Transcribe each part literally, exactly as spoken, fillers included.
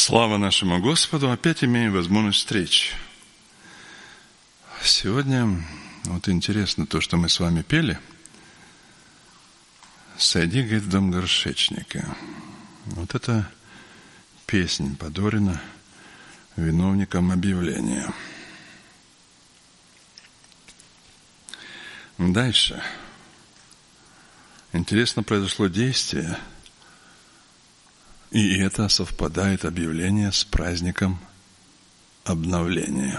Слава нашему Господу! Опять имеем возможность встреч. Сегодня, вот интересно то, что мы с вами пели. «Сойди, говорит, в дом горшечника». Вот эта песня подарена виновникам объявления. Дальше. Интересно произошло действие. И это совпадает объявление с праздником обновления.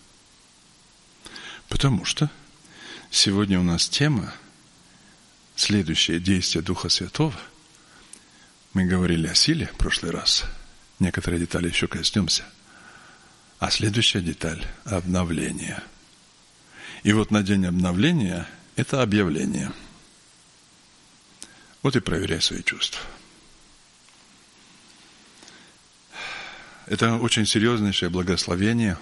Потому что сегодня у нас тема следующее действие Духа Святого. Мы говорили о силе в прошлый раз. Некоторые детали еще коснемся. А следующая деталь – обновление. И вот на день обновления – это объявление. Вот и проверяй свои чувства. Это очень серьезнейшее благословение.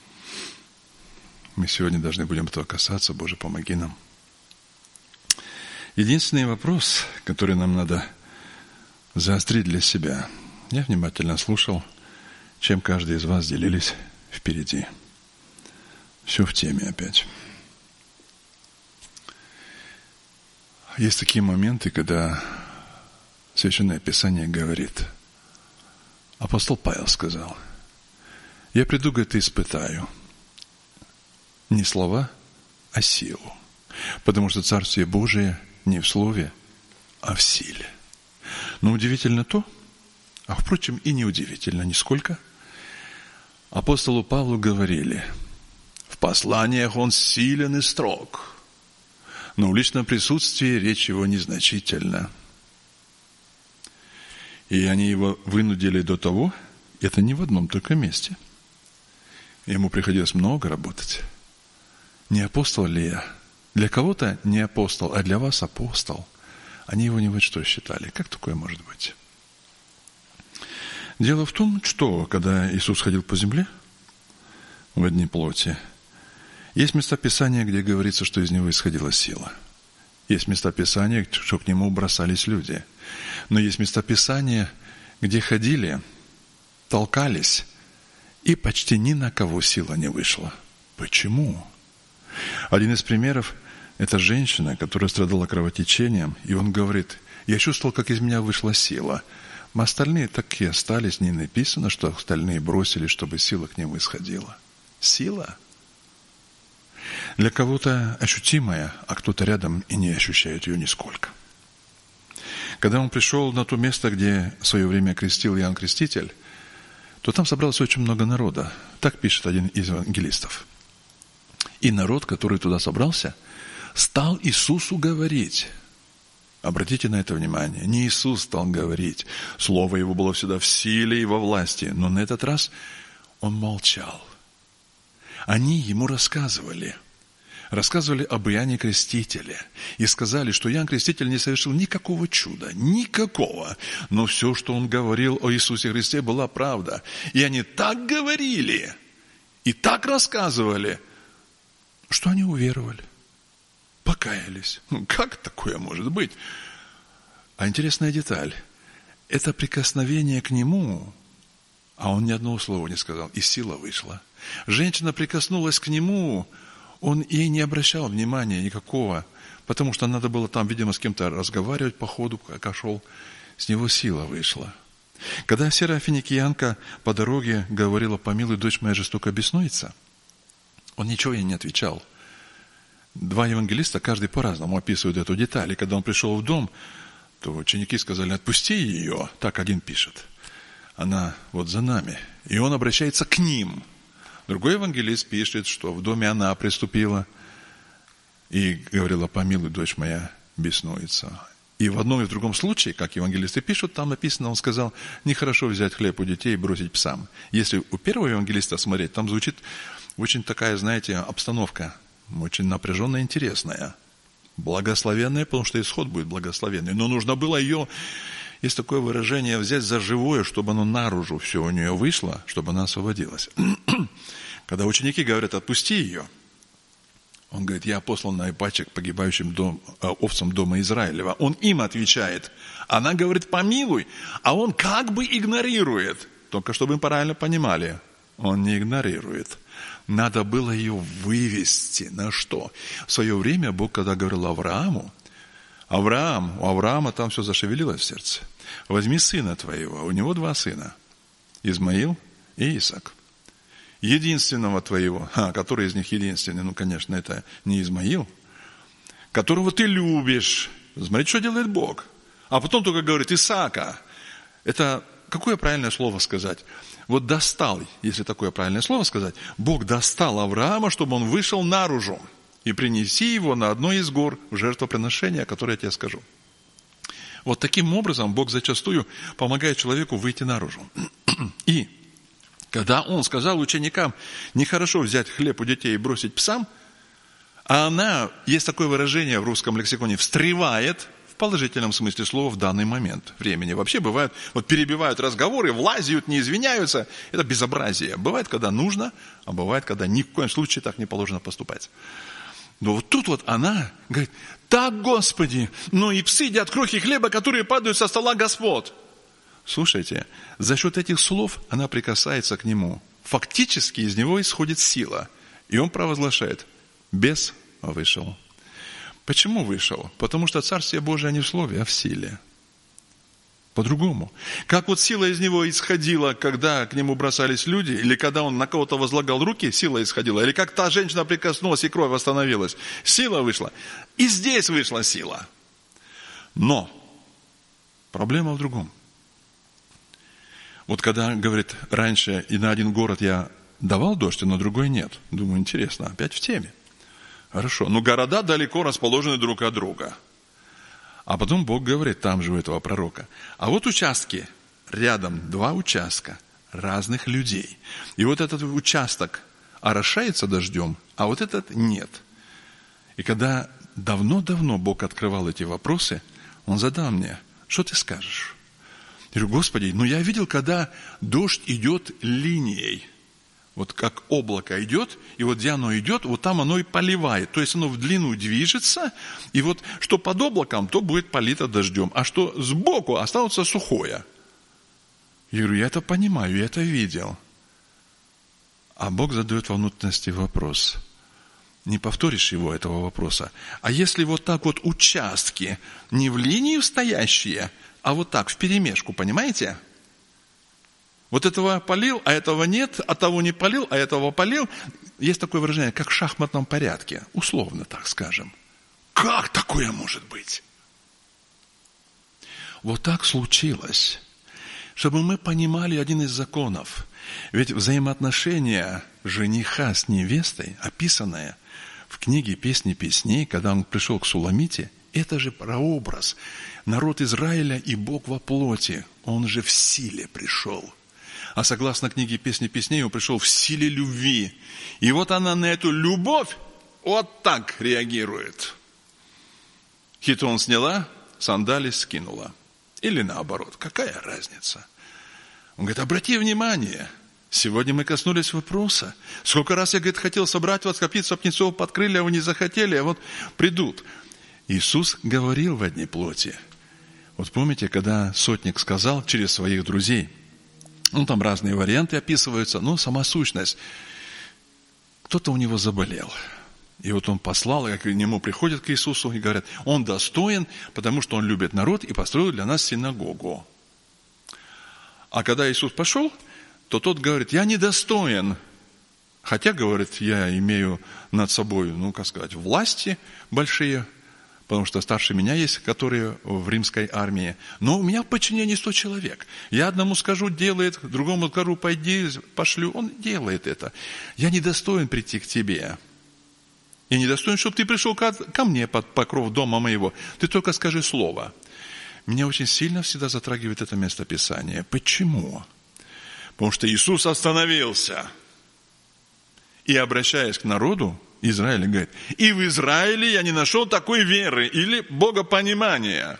Мы сегодня должны будем этого касаться. Боже, помоги нам. Единственный вопрос, который нам надо заострить для себя. Я внимательно слушал, чем каждый из вас делились впереди. Все в теме опять. Есть такие моменты, когда Священное Писание говорит... Апостол Павел сказал: «Я приду, говорит, и испытаю не слова, а силу, потому что Царствие Божие не в слове, а в силе». Но удивительно то, а впрочем и неудивительно нисколько, апостолу Павлу говорили: в посланиях он силен и строг, но в личном присутствии речь его незначительна. И они его вынудили до того, это не в одном только месте. Ему приходилось много работать. Не апостол ли я? Для кого-то не апостол, а для вас апостол. Они его не вот что считали. Как такое может быть? Дело в том, что когда Иисус ходил по земле в одни плоти, есть места Писания, где говорится, что из него исходила сила. Есть места Писания, что к нему бросались люди. Но есть места Писания, где ходили, толкались, и почти ни на кого сила не вышла. Почему? Один из примеров – это женщина, которая страдала кровотечением, и он говорит: «Я чувствовал, как из меня вышла сила». А остальные так и остались, не написано, что остальные бросили, чтобы сила к ним исходила. Сила – для кого-то ощутимая, а кто-то рядом и не ощущает ее нисколько. Когда он пришел на то место, где в свое время крестил Иоанн Креститель, то там собралось очень много народа. Так пишет один из евангелистов. И народ, который туда собрался, стал Иисусу говорить. Обратите на это внимание. Не Иисус стал говорить. Слово его было всегда в силе и во власти. Но на этот раз он молчал. Они ему рассказывали. Рассказывали об Иоанне Крестителе. И сказали, что Иоанн Креститель не совершил никакого чуда. Никакого. Но все, что он говорил о Иисусе Христе, была правда. И они так говорили, и так рассказывали, что они уверовали. Покаялись. Ну, как такое может быть? А интересная деталь. Это прикосновение к нему, а он ни одного слова не сказал, и сила вышла. Женщина прикоснулась к нему, он ей не обращал внимания никакого, потому что надо было там, видимо, с кем-то разговаривать по ходу, как шел, с него сила вышла. Когда Серафиникиянка по дороге говорила: «Помилуй, дочь моя жестоко беснуется», он ничего ей не отвечал. Два евангелиста, каждый по-разному описывают эту деталь. И когда он пришел в дом, то ученики сказали: «Отпусти ее». Так один пишет. Она вот за нами. И он обращается к ним. Другой евангелист пишет, что в доме она приступила и говорила: «Помилуй, дочь моя беснуется». И в одном и в другом случае, как евангелисты пишут, там написано, он сказал: «Нехорошо взять хлеб у детей и бросить псам». Если у первого евангелиста смотреть, там звучит очень такая, знаете, обстановка, очень напряженная, интересная. Благословенная, потому что исход будет благословенный. Но нужно было ее, есть такое выражение, взять за живое, чтобы оно наружу все у нее вышло, чтобы она освободилась. Когда ученики говорят: «Отпусти ее», он говорит: «Я послан на ипачек погибающим дом, овцам дома Израилева». Он им отвечает. Она говорит: «Помилуй», а он как бы игнорирует. только чтобы мы правильно понимали, он не игнорирует. Надо было ее вывести. На что? В свое время Бог, когда говорил Аврааму, Авраам, у Авраама там все зашевелилось в сердце. Возьми сына твоего, у него два сына, Измаил и Исаак. Единственного твоего, а, который из них единственный, ну, конечно, это не Измаил, которого ты любишь. Смотрите, что делает Бог. А потом только говорит Исаака. Это какое правильное слово сказать? Вот достал, если такое правильное слово сказать, Бог достал Авраама, чтобы он вышел наружу и принеси его на одной из гор в жертвоприношение, о котором я тебе скажу. Вот таким образом Бог зачастую помогает человеку выйти наружу. И когда он сказал ученикам, нехорошо взять хлеб у детей и бросить псам, а она, есть такое выражение в русском лексиконе, встревает в положительном смысле слова в данный момент времени. Вообще бывает, вот перебивают разговоры, влазят, не извиняются. Это безобразие. Бывает, когда нужно, а бывает, когда ни в коем случае так не положено поступать. Но вот тут вот она говорит, так, Господи, ну и псы едят крохи хлеба, которые падают со стола Господ. Слушайте, за счет этих слов она прикасается к нему. Фактически из него исходит сила. И он провозглашает, бес вышел. Почему вышел? Потому что Царствие Божие не в слове, а в силе. По-другому. Как вот сила из него исходила, когда к нему бросались люди, или когда он на кого-то возлагал руки, сила исходила. Или как та женщина прикоснулась, и кровь остановилась. Сила вышла. И здесь вышла сила. Но проблема в другом. Вот когда, говорит, раньше и на один город я давал дождь, а на другой нет. Думаю, интересно, опять в теме. Хорошо. Но города далеко расположены друг от друга. А потом Бог говорит, там же у этого пророка. А вот участки, рядом два участка разных людей. И вот этот участок орошается дождем, а вот этот нет. И когда давно-давно Бог открывал эти вопросы, Он задал мне, что ты скажешь? Я говорю, Господи, ну я видел, когда дождь идет линией. Вот как облако идет, и вот где оно идет, вот там оно и поливает. То есть оно в длину движется, и вот что под облаком, то будет полито дождем. А что сбоку остается сухое. Я говорю, я это понимаю, я это видел. А Бог задает во внутренности вопрос. Не повторишь его, этого вопроса. А если вот так вот участки, не в линии стоящие, а вот так, вперемешку, понимаете? Вот этого полил, а этого нет, а того не полил, а этого полил. Есть такое выражение, как в шахматном порядке. Условно так скажем. Как такое может быть? Вот так случилось. Чтобы мы понимали один из законов. Ведь взаимоотношения жениха с невестой, описанное в книге «Песни песней», когда он пришел к Суламите, это же прообраз. Народ Израиля и Бог во плоти. Он же в силе пришел. А согласно книге «Песни песней», он пришел в силе любви. И вот она на эту любовь вот так реагирует. Хитон сняла, сандали скинула. Или наоборот, какая разница? Он говорит, обрати внимание, сегодня мы коснулись вопроса. Сколько раз я, говорит, хотел собрать вас, копиться птенцов под крылья, а вы не захотели, а вот придут. Иисус говорил в одни плоти. Вот помните, когда сотник сказал через своих друзей, ну, там разные варианты описываются, но сама сущность. Кто-то у него заболел. И вот он послал, и к нему приходят к Иисусу и говорят, он достоин, потому что он любит народ и построил для нас синагогу. А когда Иисус пошел, то тот говорит, я недостоин. Хотя, говорит, я имею над собой, ну, как сказать, власти большие, потому что старше меня есть, которые в римской армии. Но у меня в подчинении сто человек. Я одному скажу, делает, другому скажу, пойди, пошлю. Он делает это. Я недостоин прийти к тебе. Я недостоин, чтобы ты пришел ко, ко мне под покров дома моего. Ты только скажи слово. Меня очень сильно всегда затрагивает это местописание. Почему? Потому что Иисус остановился. И, обращаясь к народу, Израиль говорит, и в Израиле я не нашел такой веры или богопонимания.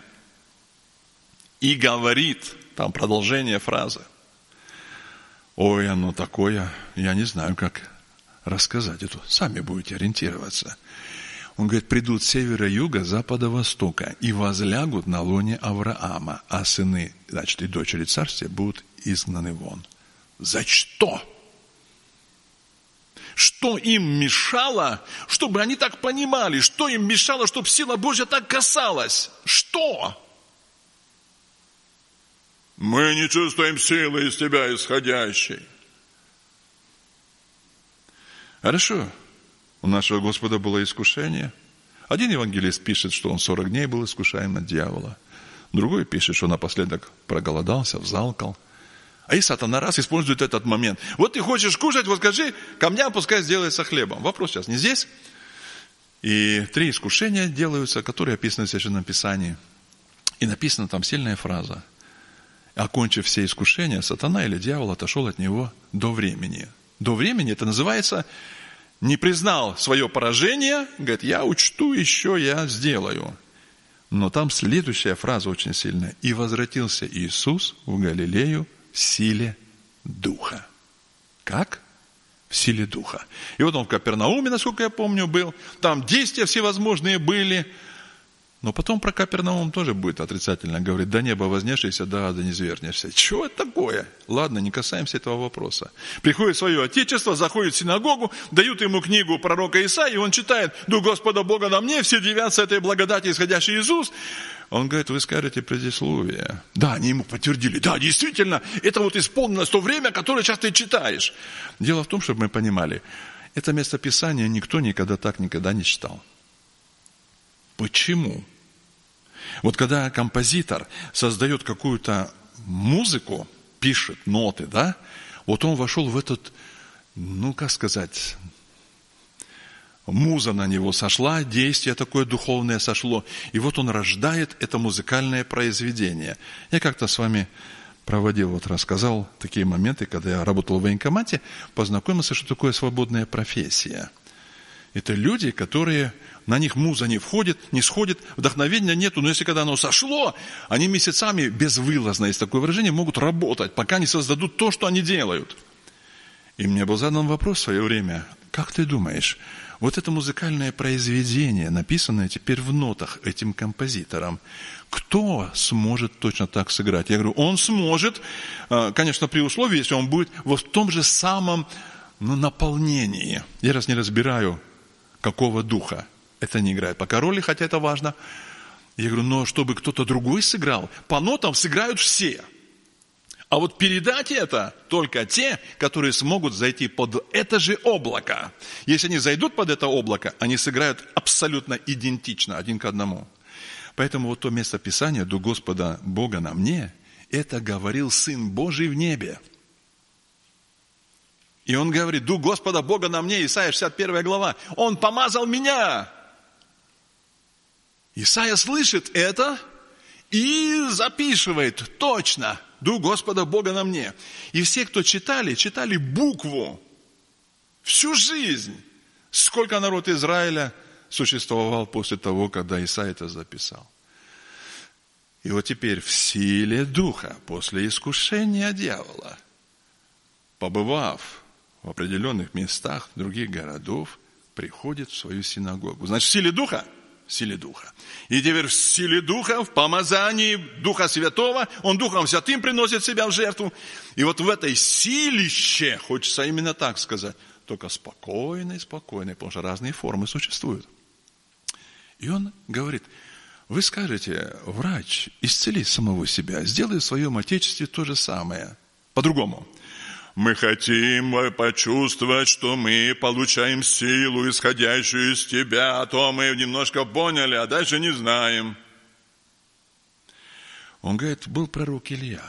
И говорит, там продолжение фразы. Ой, оно такое, я не знаю, как рассказать это. Сами будете ориентироваться. Он говорит, придут с севера, юга, запада, востока и возлягут на лоне Авраама, а сыны, значит, и дочери царствия будут изгнаны вон. За что? Что им мешало, чтобы они так понимали? Что им мешало, чтобы сила Божья так касалась? Что? Мы не чувствуем силы из тебя исходящей. Хорошо. У нашего Господа было искушение. Один евангелист пишет, что он сорок дней был искушаем от дьявола. Другой пишет, что напоследок проголодался, взалкал. А и сатана раз использует этот момент. Вот ты хочешь кушать, вот скажи, камням пускай сделается хлебом. Вопрос сейчас не здесь. И три искушения делаются, которые описаны в Священном Писании. И написана там сильная фраза. Окончив все искушения, сатана или дьявол отошел от него до времени. До времени это называется, не признал свое поражение, говорит, я учту, еще я сделаю. Но там следующая фраза очень сильная. И возвратился Иисус в Галилею в силе Духа. Как? В силе Духа. И вот он в Капернауме, насколько я помню, был. Там действия всевозможные были. Но потом про Капернаум тоже будет отрицательно. Говорит, до неба вознесшийся, до ада не звернешься. Чего это такое? Ладно, не касаемся этого вопроса. Приходит свое отечество, заходит в синагогу, дают ему книгу пророка Исаии, и он читает, «Дух Господа Бога на мне, все девятся этой благодати, исходящей Иисус». Он говорит, вы скажете предисловие. Да, они ему подтвердили. Да, действительно, это вот исполнилось то время, которое сейчас ты читаешь. Дело в том, чтобы мы понимали, это местописание никто никогда так никогда не читал. Почему? Вот когда композитор создает какую-то музыку, пишет ноты, да, вот он вошел в этот, ну, как сказать, муза на него сошла, действие такое духовное сошло, и вот он рождает это музыкальное произведение. Я как-то с вами проводил, вот рассказал такие моменты, когда я работал в военкомате, познакомился, что такое свободная профессия. Это люди, которые, на них муза не входит, не сходит, вдохновения нету, но если когда оно сошло, они месяцами безвылазно, есть такое выражение, могут работать, пока не создадут то, что они делают. И мне был задан вопрос в свое время, как ты думаешь, вот это музыкальное произведение, написанное теперь в нотах этим композитором, кто сможет точно так сыграть? Я говорю, он сможет, конечно, при условии, если он будет в том же самом ну, наполнении. Я раз не разбираю, какого духа. Это не играет пока роли, хотя это важно. Я говорю, но чтобы кто-то другой сыграл, по нотам сыграют все. А вот передать это только те, которые смогут зайти под это же облако. Если они зайдут под это облако, они сыграют абсолютно идентично, один к одному. Поэтому вот то место Писания, «Дух Господа Бога на мне», это говорил Сын Божий в небе. И он говорит, «Дух Господа Бога на мне», Исайя шестьдесят первая глава, «Он помазал меня». Исайя слышит это и записывает точно, «Дух Господа Бога на мне». И все, кто читали, читали букву всю жизнь. Сколько народ Израиля существовал после того, когда Исайя это записал. И вот теперь в силе Духа, после искушения дьявола, побывав в определенных местах других городов, приходит в свою синагогу. Значит, в силе Духа? В силе Духа. И теперь в силе Духа, в помазании Духа Святого, Он Духом Святым приносит себя в жертву. И вот в этой силище, хочется именно так сказать, только спокойной, спокойной, потому что разные формы существуют. И он говорит, вы скажете, врач, исцели самого себя, сделай в своем отечестве то же самое. По-другому. Мы хотим почувствовать, что мы получаем силу, исходящую из тебя, а то мы немножко поняли, а дальше не знаем. Он говорит, был пророк Илья.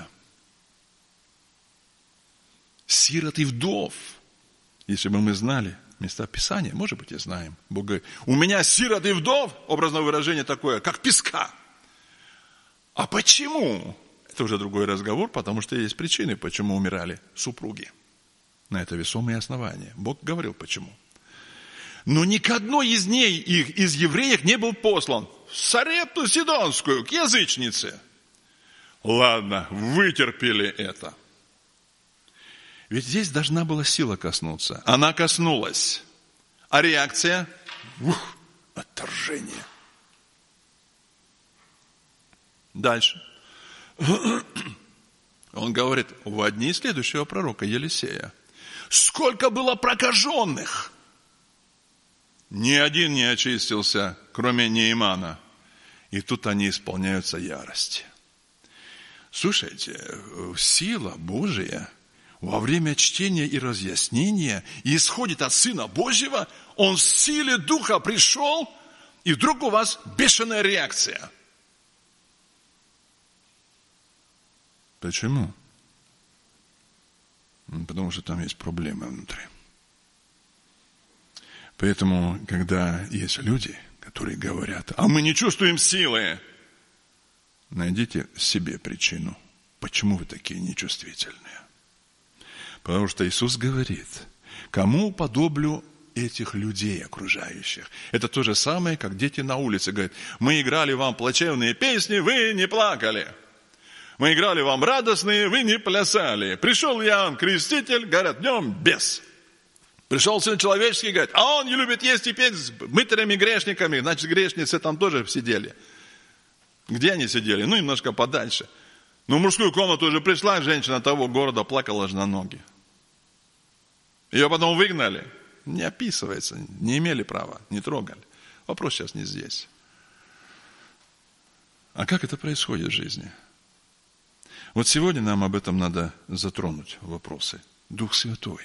Сирот и вдов. Если бы мы знали места Писания, может быть, и знаем. Бог говорит, у меня сирот и вдов, образное выражение такое, как песка. А почему? Это уже другой разговор, потому что есть причины, почему умирали супруги. На это весомые основания. Бог говорил, почему. Но ни к одной из ней, их, из евреев, не был послан в Сарепту Сидонскую, к язычнице. Ладно, вытерпели это. Ведь здесь должна была сила коснуться. Она коснулась. А реакция? Ух, отторжение. Дальше. Он говорит в одни следующего пророка Елисея. Сколько было прокаженных! Ни один не очистился, кроме Неимана. И тут они исполняются ярости. Слушайте, сила Божия во время чтения и разъяснения исходит от Сына Божьего. Он в силе Духа пришел, и вдруг у вас бешеная реакция. Почему? Потому что там есть проблемы внутри. Поэтому, когда есть люди, которые говорят, а мы не чувствуем силы, найдите себе причину, почему вы такие нечувствительные. Потому что Иисус говорит, кому уподоблю этих людей окружающих? Это то же самое, как дети на улице говорят, мы играли вам плачевные песни, вы не плакали. Мы играли вам радостные, вы не плясали. Пришел Иоанн Креститель, говорят, днем бес. Пришел Сын Человеческий, говорит, а он не любит есть и петь с мытарями грешниками. Значит, грешницы там тоже сидели. Где они сидели? Ну, немножко подальше. Но в мужскую комнату уже пришла женщина того города, плакала же на ноги. Ее потом выгнали. Не описывается, не имели права, не трогали. Вопрос сейчас не здесь. А как это происходит в жизни? Вот сегодня нам об этом надо затронуть вопросы. Дух Святой.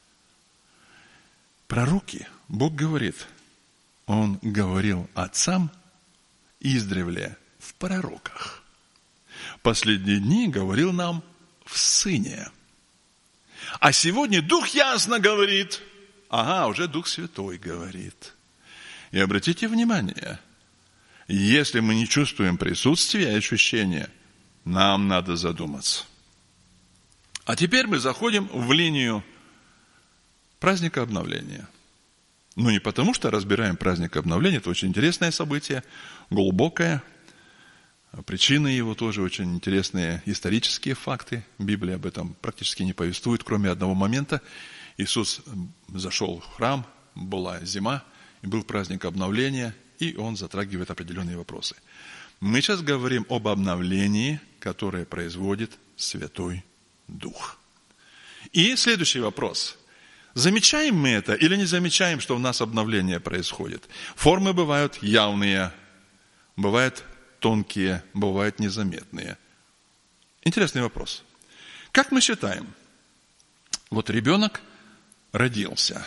Пророки, Бог говорит, Он говорил отцам издревле в пророках. Последние дни говорил нам в Сыне. А сегодня Дух ясно говорит. Ага, уже Дух Святой говорит. И обратите внимание, если мы не чувствуем присутствия и ощущения, нам надо задуматься. А теперь мы заходим в линию праздника обновления. Ну, не потому, что разбираем праздник обновления, это очень интересное событие, глубокое. Причины его тоже очень интересные исторические факты. Библия об этом практически не повествует, кроме одного момента. Иисус зашел в храм, была зима, и был праздник обновления, и он затрагивает определенные вопросы. Мы сейчас говорим об обновлении, которое производит Святой Дух. И следующий вопрос. Замечаем мы это или не замечаем, что у нас обновление происходит? Формы бывают явные, бывают тонкие, бывают незаметные. Интересный вопрос. Как мы считаем? Вот ребенок родился.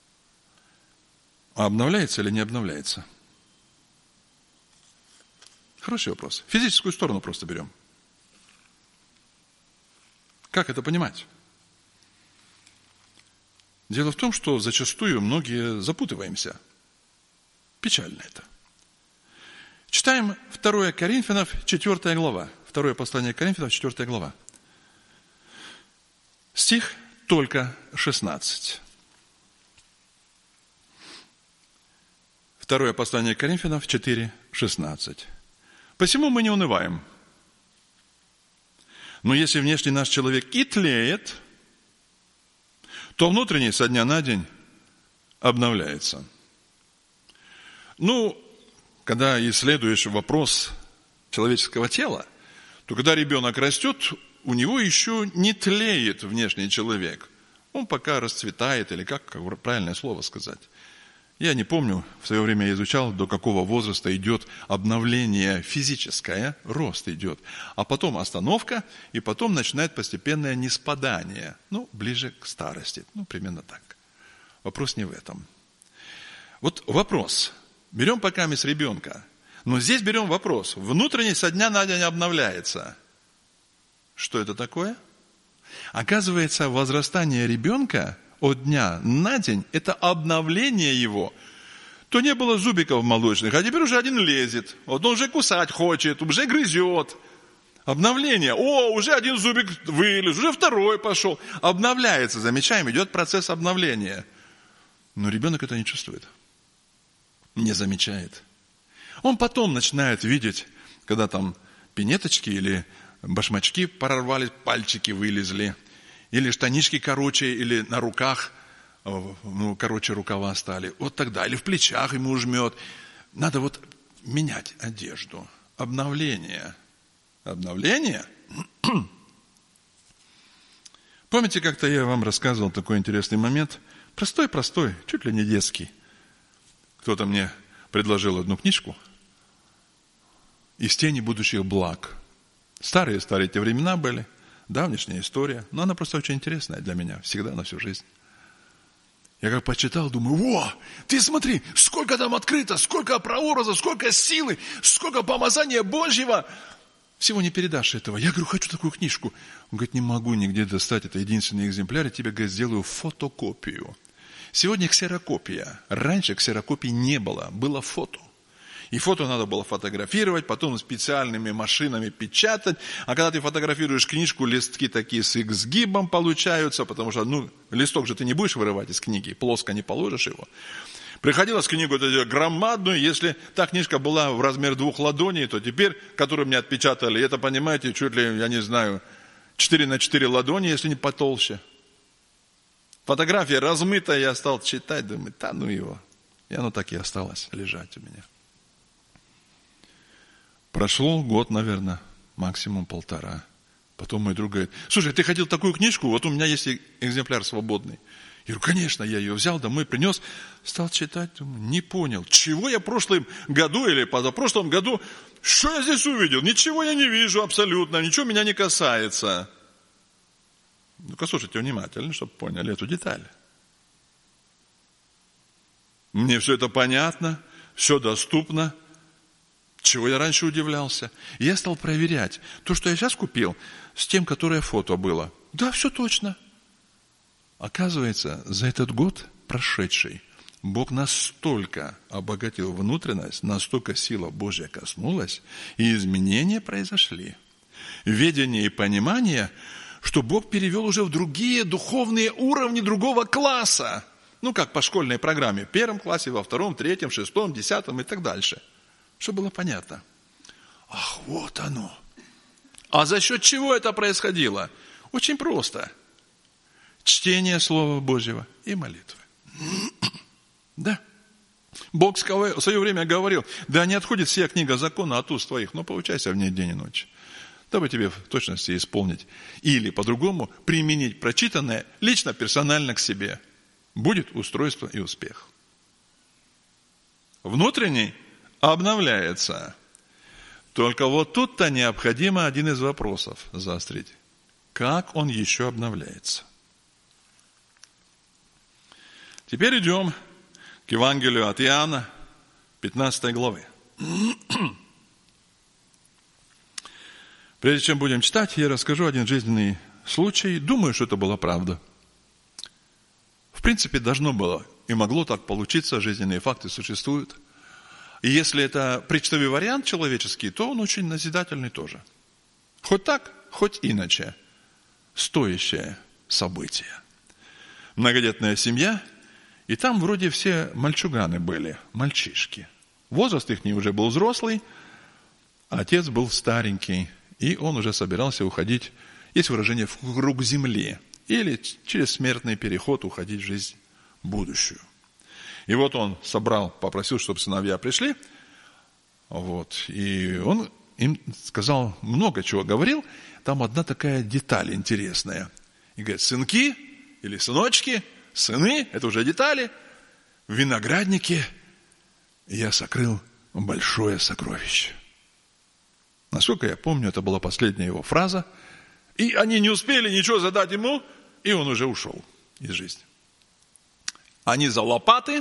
А обновляется или не обновляется? Хороший вопрос. Физическую сторону просто берем. Как это понимать? Дело в том, что зачастую многие запутываемся. Печально это. Читаем второе Коринфянам, четвёртая глава. Второе послание Коринфянам, четвёртая глава. Стих только шестнадцать. Второе послание Коринфянам, четыре, шестнадцать. Посему мы не унываем. Но если внешний наш человек и тлеет, то внутренний со дня на день обновляется. Ну, когда исследуешь вопрос человеческого тела, то когда ребенок растет, у него еще не тлеет внешний человек. Он пока расцветает, или как, как правильное слово сказать. Я не помню, в свое время я изучал, до какого возраста идет обновление физическое, рост идет, а потом остановка, и потом начинает постепенное ниспадание, ну, ближе к старости, ну, примерно так. Вопрос не в этом. Вот вопрос. Берем пока с ребенка, но здесь берем вопрос. Внутренний со дня на день обновляется. Что это такое? Оказывается, возрастание ребенка от дня на день – это обновление его. То не было зубиков молочных, а теперь уже один лезет. Вот он уже кусать хочет, уже грызет. Обновление. О, уже один зубик вылез, уже второй пошел. Обновляется, замечаем, идет процесс обновления. Но ребенок это не чувствует, не замечает. Он потом начинает видеть, когда там пинеточки или башмачки прорвались, пальчики вылезли. Или штанишки короче, или на руках, ну, короче, рукава стали. Вот тогда. Или в плечах ему жмет. Надо вот менять одежду. Обновление. Обновление Помните, как-то я вам рассказывал такой интересный момент? Простой-простой, чуть ли не детский. Кто-то мне предложил одну книжку «Из тени будущих благ». Старые-старые те времена были, давнишняя история, но она просто очень интересная для меня, всегда, на всю жизнь. Я как почитал, думаю, во, ты смотри, сколько там открыто, сколько прообразов, сколько силы, сколько помазания Божьего. Всего не передашь этого. Я говорю, хочу такую книжку. Он говорит, не могу нигде достать, это единственный экземпляр, я тебе, говорит, сделаю фотокопию. Сегодня ксерокопия. Раньше ксерокопий не было, было фото. И фото надо было фотографировать, потом специальными машинами печатать. А когда ты фотографируешь книжку, листки такие с изгибом получаются, потому что, ну, листок же ты не будешь вырывать из книги, плоско не положишь его. Приходилось книгу громадную, если та книжка была в размер двух ладоней, то теперь, которую мне отпечатали, это, понимаете, чуть ли, я не знаю, четыре на четыре ладони, если не потолще. Фотография размытая, я стал читать, думаю, да ну его. И оно так и осталось лежать у меня. Прошло год, наверное, максимум полтора. Потом мой друг говорит, слушай, ты хотел такую книжку, вот у меня есть экземпляр свободный. Я говорю, конечно, я ее взял домой, принес, стал читать, думаю, не понял, чего я в прошлом году или позапрошлом году, что я здесь увидел? Ничего я не вижу абсолютно, ничего меня не касается. Ну-ка, слушайте внимательно, чтобы поняли эту деталь. Мне все это понятно, все доступно. Чего я раньше удивлялся. И я стал проверять. То, что я сейчас купил, с тем, которое фото было. Да, все точно. Оказывается, за этот год прошедший, Бог настолько обогатил внутренность, настолько сила Божья коснулась, и изменения произошли. Ведение и понимание, что Бог перевел уже в другие духовные уровни другого класса. Ну, как по школьной программе. В первом классе, во втором, третьем, шестом, десятом и так дальше. Чтобы было понятно. Ах, вот оно. А за счет чего это происходило? Очень просто. Чтение Слова Божьего и молитвы. Да. Бог в свое время говорил, да не отходит вся книга закона от уст твоих, но поучайся в ней день и ночь. Дабы тебе в точности исполнить. Или по-другому применить прочитанное лично, персонально к себе. Будет устройство и успех. Внутренний обновляется. Только вот тут-то необходимо один из вопросов заострить. Как он еще обновляется? Теперь идем к Евангелию от Иоанна, пятнадцатой главы. Прежде чем будем читать, я расскажу один жизненный случай. Думаю, что это была правда. В принципе, должно было и могло так получиться, жизненные факты существуют. И если это причтовый вариант человеческий, то он очень назидательный тоже. Хоть так, хоть иначе. Стоящее событие. Многодетная семья, и там вроде все мальчуганы были, мальчишки. Возраст их не уже был взрослый, а отец был старенький, и он уже собирался уходить, есть выражение, в круг земли, или через смертный переход уходить в жизнь будущую. И вот он собрал, попросил, чтобы сыновья пришли. Вот, и он им сказал много чего говорил. Там одна такая деталь интересная. И говорит, сынки или сыночки, сыны, это уже детали. В винограднике я сокрыл большое сокровище. Насколько я помню, это была последняя его фраза. И они не успели ничего задать ему, и он уже ушел из жизни. Они за лопаты,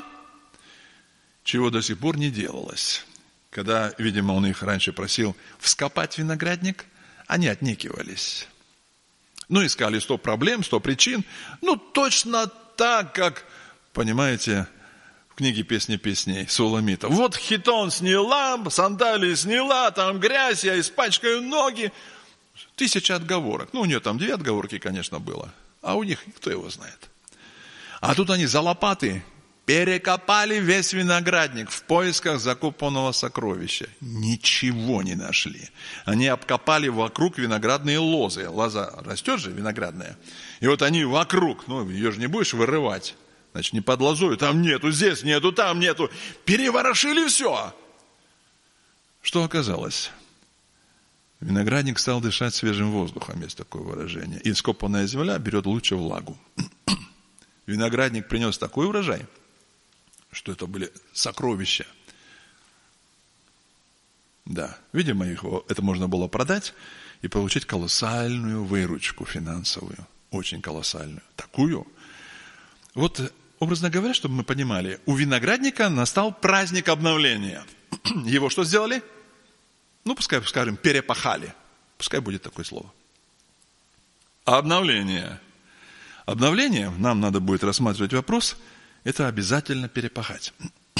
чего до сих пор не делалось. Когда, видимо, он их раньше просил вскопать виноградник, они отнекивались. Ну, искали сто проблем, сто причин. Ну, точно так, как, понимаете, в книге «Песни песней» Суламита. Вот хитон сняла, сандалии сняла, там грязь, я испачкаю ноги. Тысяча отговорок. Ну, у нее там две отговорки, конечно, было. А у них, кто его знает. А тут они за лопаты перекопали весь виноградник в поисках закопанного сокровища. Ничего не нашли. Они обкопали вокруг виноградные лозы. Лоза растет же виноградная. И вот они вокруг, ну ее же не будешь вырывать. Значит, не под лозой, там нету, здесь нету, там нету. Переворошили все. Что оказалось? Виноградник стал дышать свежим воздухом, есть такое выражение. И скопанная земля берет лучше влагу. Виноградник принес такой урожай, что это были сокровища. Да, видимо, его, это можно было продать и получить колоссальную выручку финансовую. Очень колоссальную. Такую. Вот, образно говоря, чтобы мы понимали, у виноградника настал праздник обновления. Его что сделали? Ну, пускай, скажем, перепахали. Пускай будет такое слово. Обновление. Обновление, нам надо будет рассматривать вопрос, это обязательно перепахать.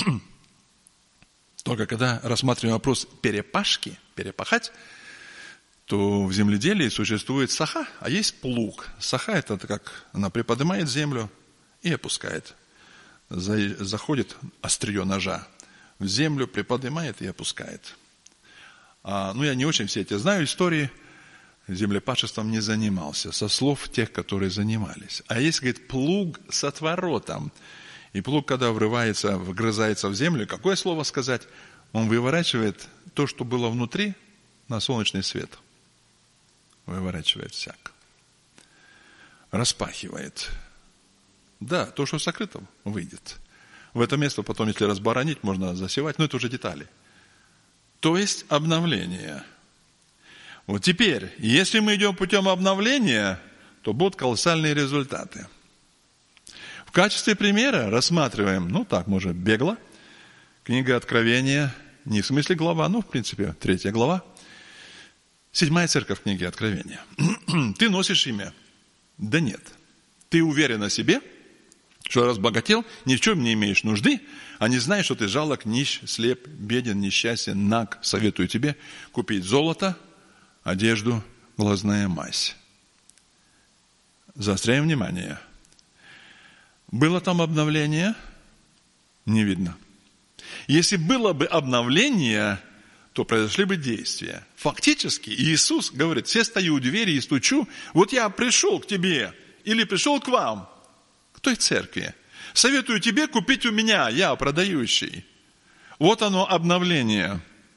Только когда рассматриваем вопрос перепашки, перепахать, то в земледелии существует саха, а есть плуг. Саха – это как она приподнимает землю и опускает. Заходит острие ножа в землю, приподнимает и опускает. А, ну, я не очень все эти знаю истории, землепашеством не занимался, со слов тех, которые занимались. А есть, говорит, плуг с отворотом. И плуг, когда врывается, вгрызается в землю, какое слово сказать? Он выворачивает то, что было внутри, на солнечный свет. Выворачивает всяк. Распахивает. Да, то, что сокрыто, выйдет. В это место потом, если разбаранить, можно засевать, но это уже детали. То есть обновление. Вот теперь, если мы идем путем обновления, то будут колоссальные результаты. В качестве примера рассматриваем, ну так, может, бегло, книга Откровения, не в смысле глава, ну, в принципе, третья глава, седьмая церковь книги Откровения. Ты носишь имя? Да нет. Ты уверен о себе, что разбогател, ни в чем не имеешь нужды, а не знаешь, что ты жалок, нищ, слеп, беден, несчастен, наг. Советую тебе купить золото, одежду, глазная мазь. Заостряем внимание. Было там обновление? Не видно. Если было бы обновление, то произошли бы действия. Фактически Иисус говорит, все стою у двери и стучу, вот я пришел к тебе или пришел к вам, к той церкви. Советую тебе купить у меня, я продающий. Вот оно обновление.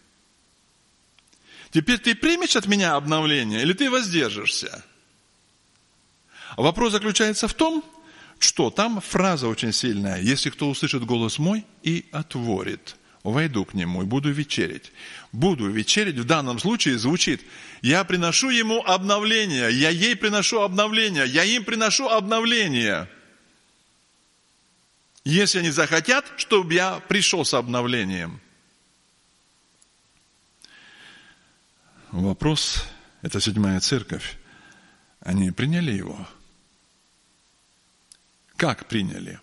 Теперь ты примешь от меня обновление или ты воздержишься? Вопрос заключается в том, что там фраза очень сильная. Если кто услышит голос мой и отворит, войду к нему и буду вечерить. Буду вечерить в данном случае звучит, я приношу ему обновление, я ей приношу обновление, я им приношу обновление. Если они захотят, чтобы я пришел с обновлением. Вопрос, это седьмая церковь, они приняли его? Как приняли?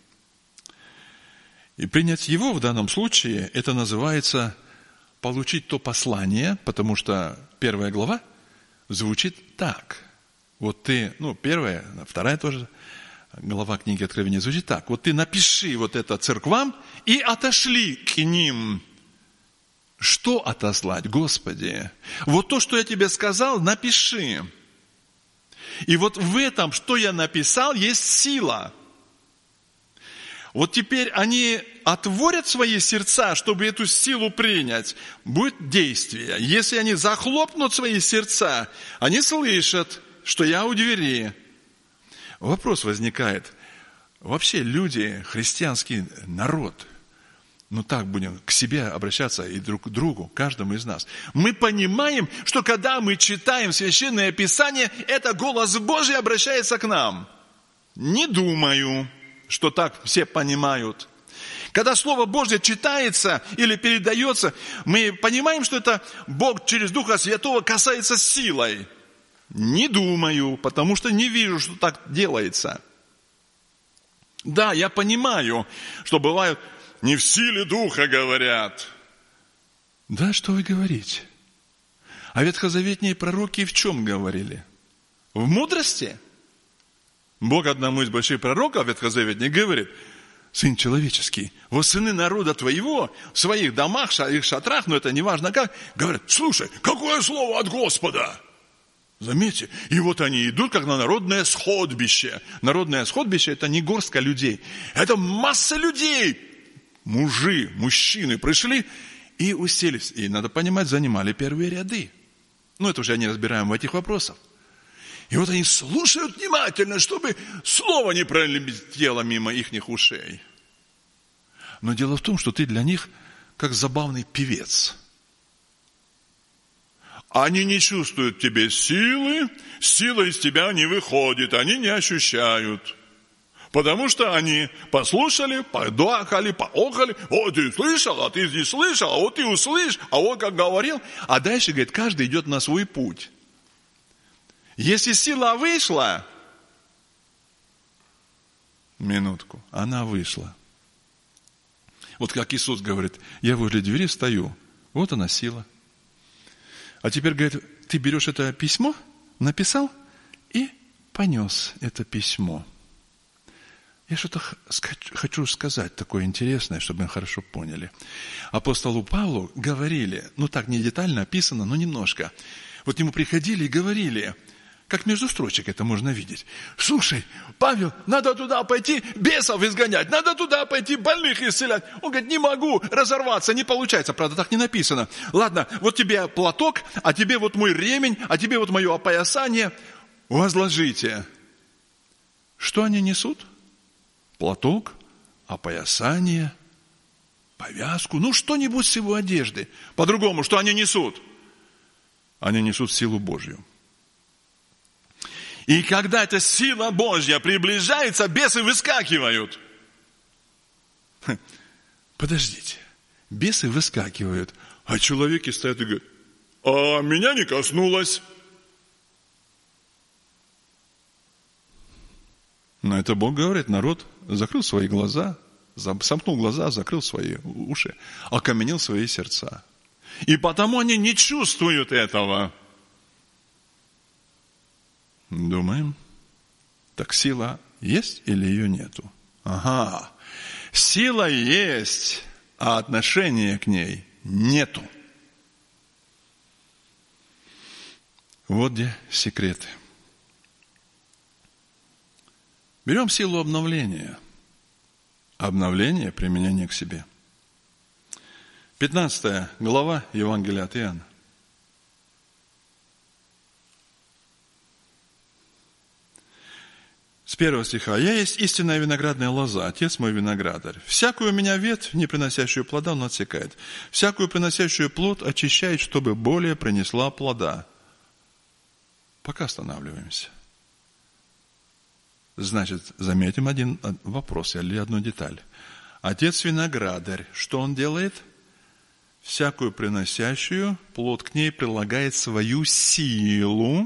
И принять его в данном случае, это называется получить то послание, потому что первая глава звучит так. Вот ты, ну, первая, вторая тоже глава книги Откровения звучит так. Вот ты напиши вот это церквам и отошли к ним. Что отослать, Господи? Вот то, что я тебе сказал, напиши. И вот в этом, что я написал, есть сила. Вот теперь они отворят свои сердца, чтобы эту силу принять. Будет действие. Если они захлопнут свои сердца, они слышат, что я у двери. Вопрос возникает. Вообще люди, христианский народ, ну так будем к себе обращаться и друг к другу, каждому из нас. Мы понимаем, что когда мы читаем Священное Писание, это голос Божий обращается к нам. Не думаю, что так все понимают. Когда Слово Божье читается или передается, мы понимаем, что это Бог через Духа Святого касается силой. Не думаю, потому что не вижу, что так делается. Да, я понимаю, что бывают не в силе Духа говорят. Да, что вы говорите? А ветхозаветные пророки в чем говорили? В мудрости? Бог одному из больших пророков ветхозаветных говорит, Сын человеческий, вот сыны народа твоего в своих домах, в их шатрах, но это не важно как, говорят, слушай, какое слово от Господа? Заметьте, и вот они идут, как на народное сходбище. Народное сходбище – это не горстка людей, это масса людей. Мужи, мужчины пришли и уселись. И, надо понимать, занимали первые ряды. Ну, это уже не разбираем в этих вопросах. И вот они слушают внимательно, чтобы слово не пролетело мимо их ушей. Но дело в том, что ты для них как забавный певец. Они не чувствуют в тебе силы, сила из тебя не выходит, они не ощущают. Потому что они послушали, подохали, поохали. О, ты слышал, а ты не слышал, а вот ты услышь, а он как говорил. А дальше, говорит, каждый идет на свой путь. Если сила вышла, минутку, она вышла. Вот как Иисус говорит, я возле двери стою, вот она сила. А теперь, говорит, ты берешь это письмо, написал и понес это письмо. Я что-то хочу сказать такое интересное, чтобы мы хорошо поняли. Апостолу Павлу говорили, ну так не детально описано, но немножко. Вот ему приходили и говорили, как между строчек это можно видеть. Слушай, Павел, надо туда пойти бесов изгонять, надо туда пойти больных исцелять. Он говорит, не могу разорваться, не получается. Правда, так не написано. Ладно, вот тебе платок, а тебе вот мой ремень, а тебе вот мое опоясание. Возложите. Что они несут? Платок, опоясание, повязку. Ну, что-нибудь с его одежды. По-другому, что они несут? Они несут силу Божью. И когда эта сила Божья приближается, бесы выскакивают. Подождите, бесы выскакивают, а человеки стоят и говорят, а меня не коснулось. Но это Бог говорит, народ закрыл свои глаза, сомкнул глаза, закрыл свои уши, окаменел свои сердца. И потому они не чувствуют этого. Думаем, так сила есть или ее нету? Ага, сила есть, а отношения к ней нету. Вот где секреты. Берем силу обновления. Обновление, применение к себе. пятнадцатая глава Евангелия от Иоанна. С первого стиха. «Я есть истинная виноградная лоза, Отец мой виноградарь. Всякую у меня ветвь, не приносящую плода, он отсекает. Всякую приносящую плод очищает, чтобы более принесла плода». Пока останавливаемся. Значит, заметим один вопрос или одну деталь. Отец виноградарь, что он делает? Всякую приносящую плод к ней прилагает свою силу.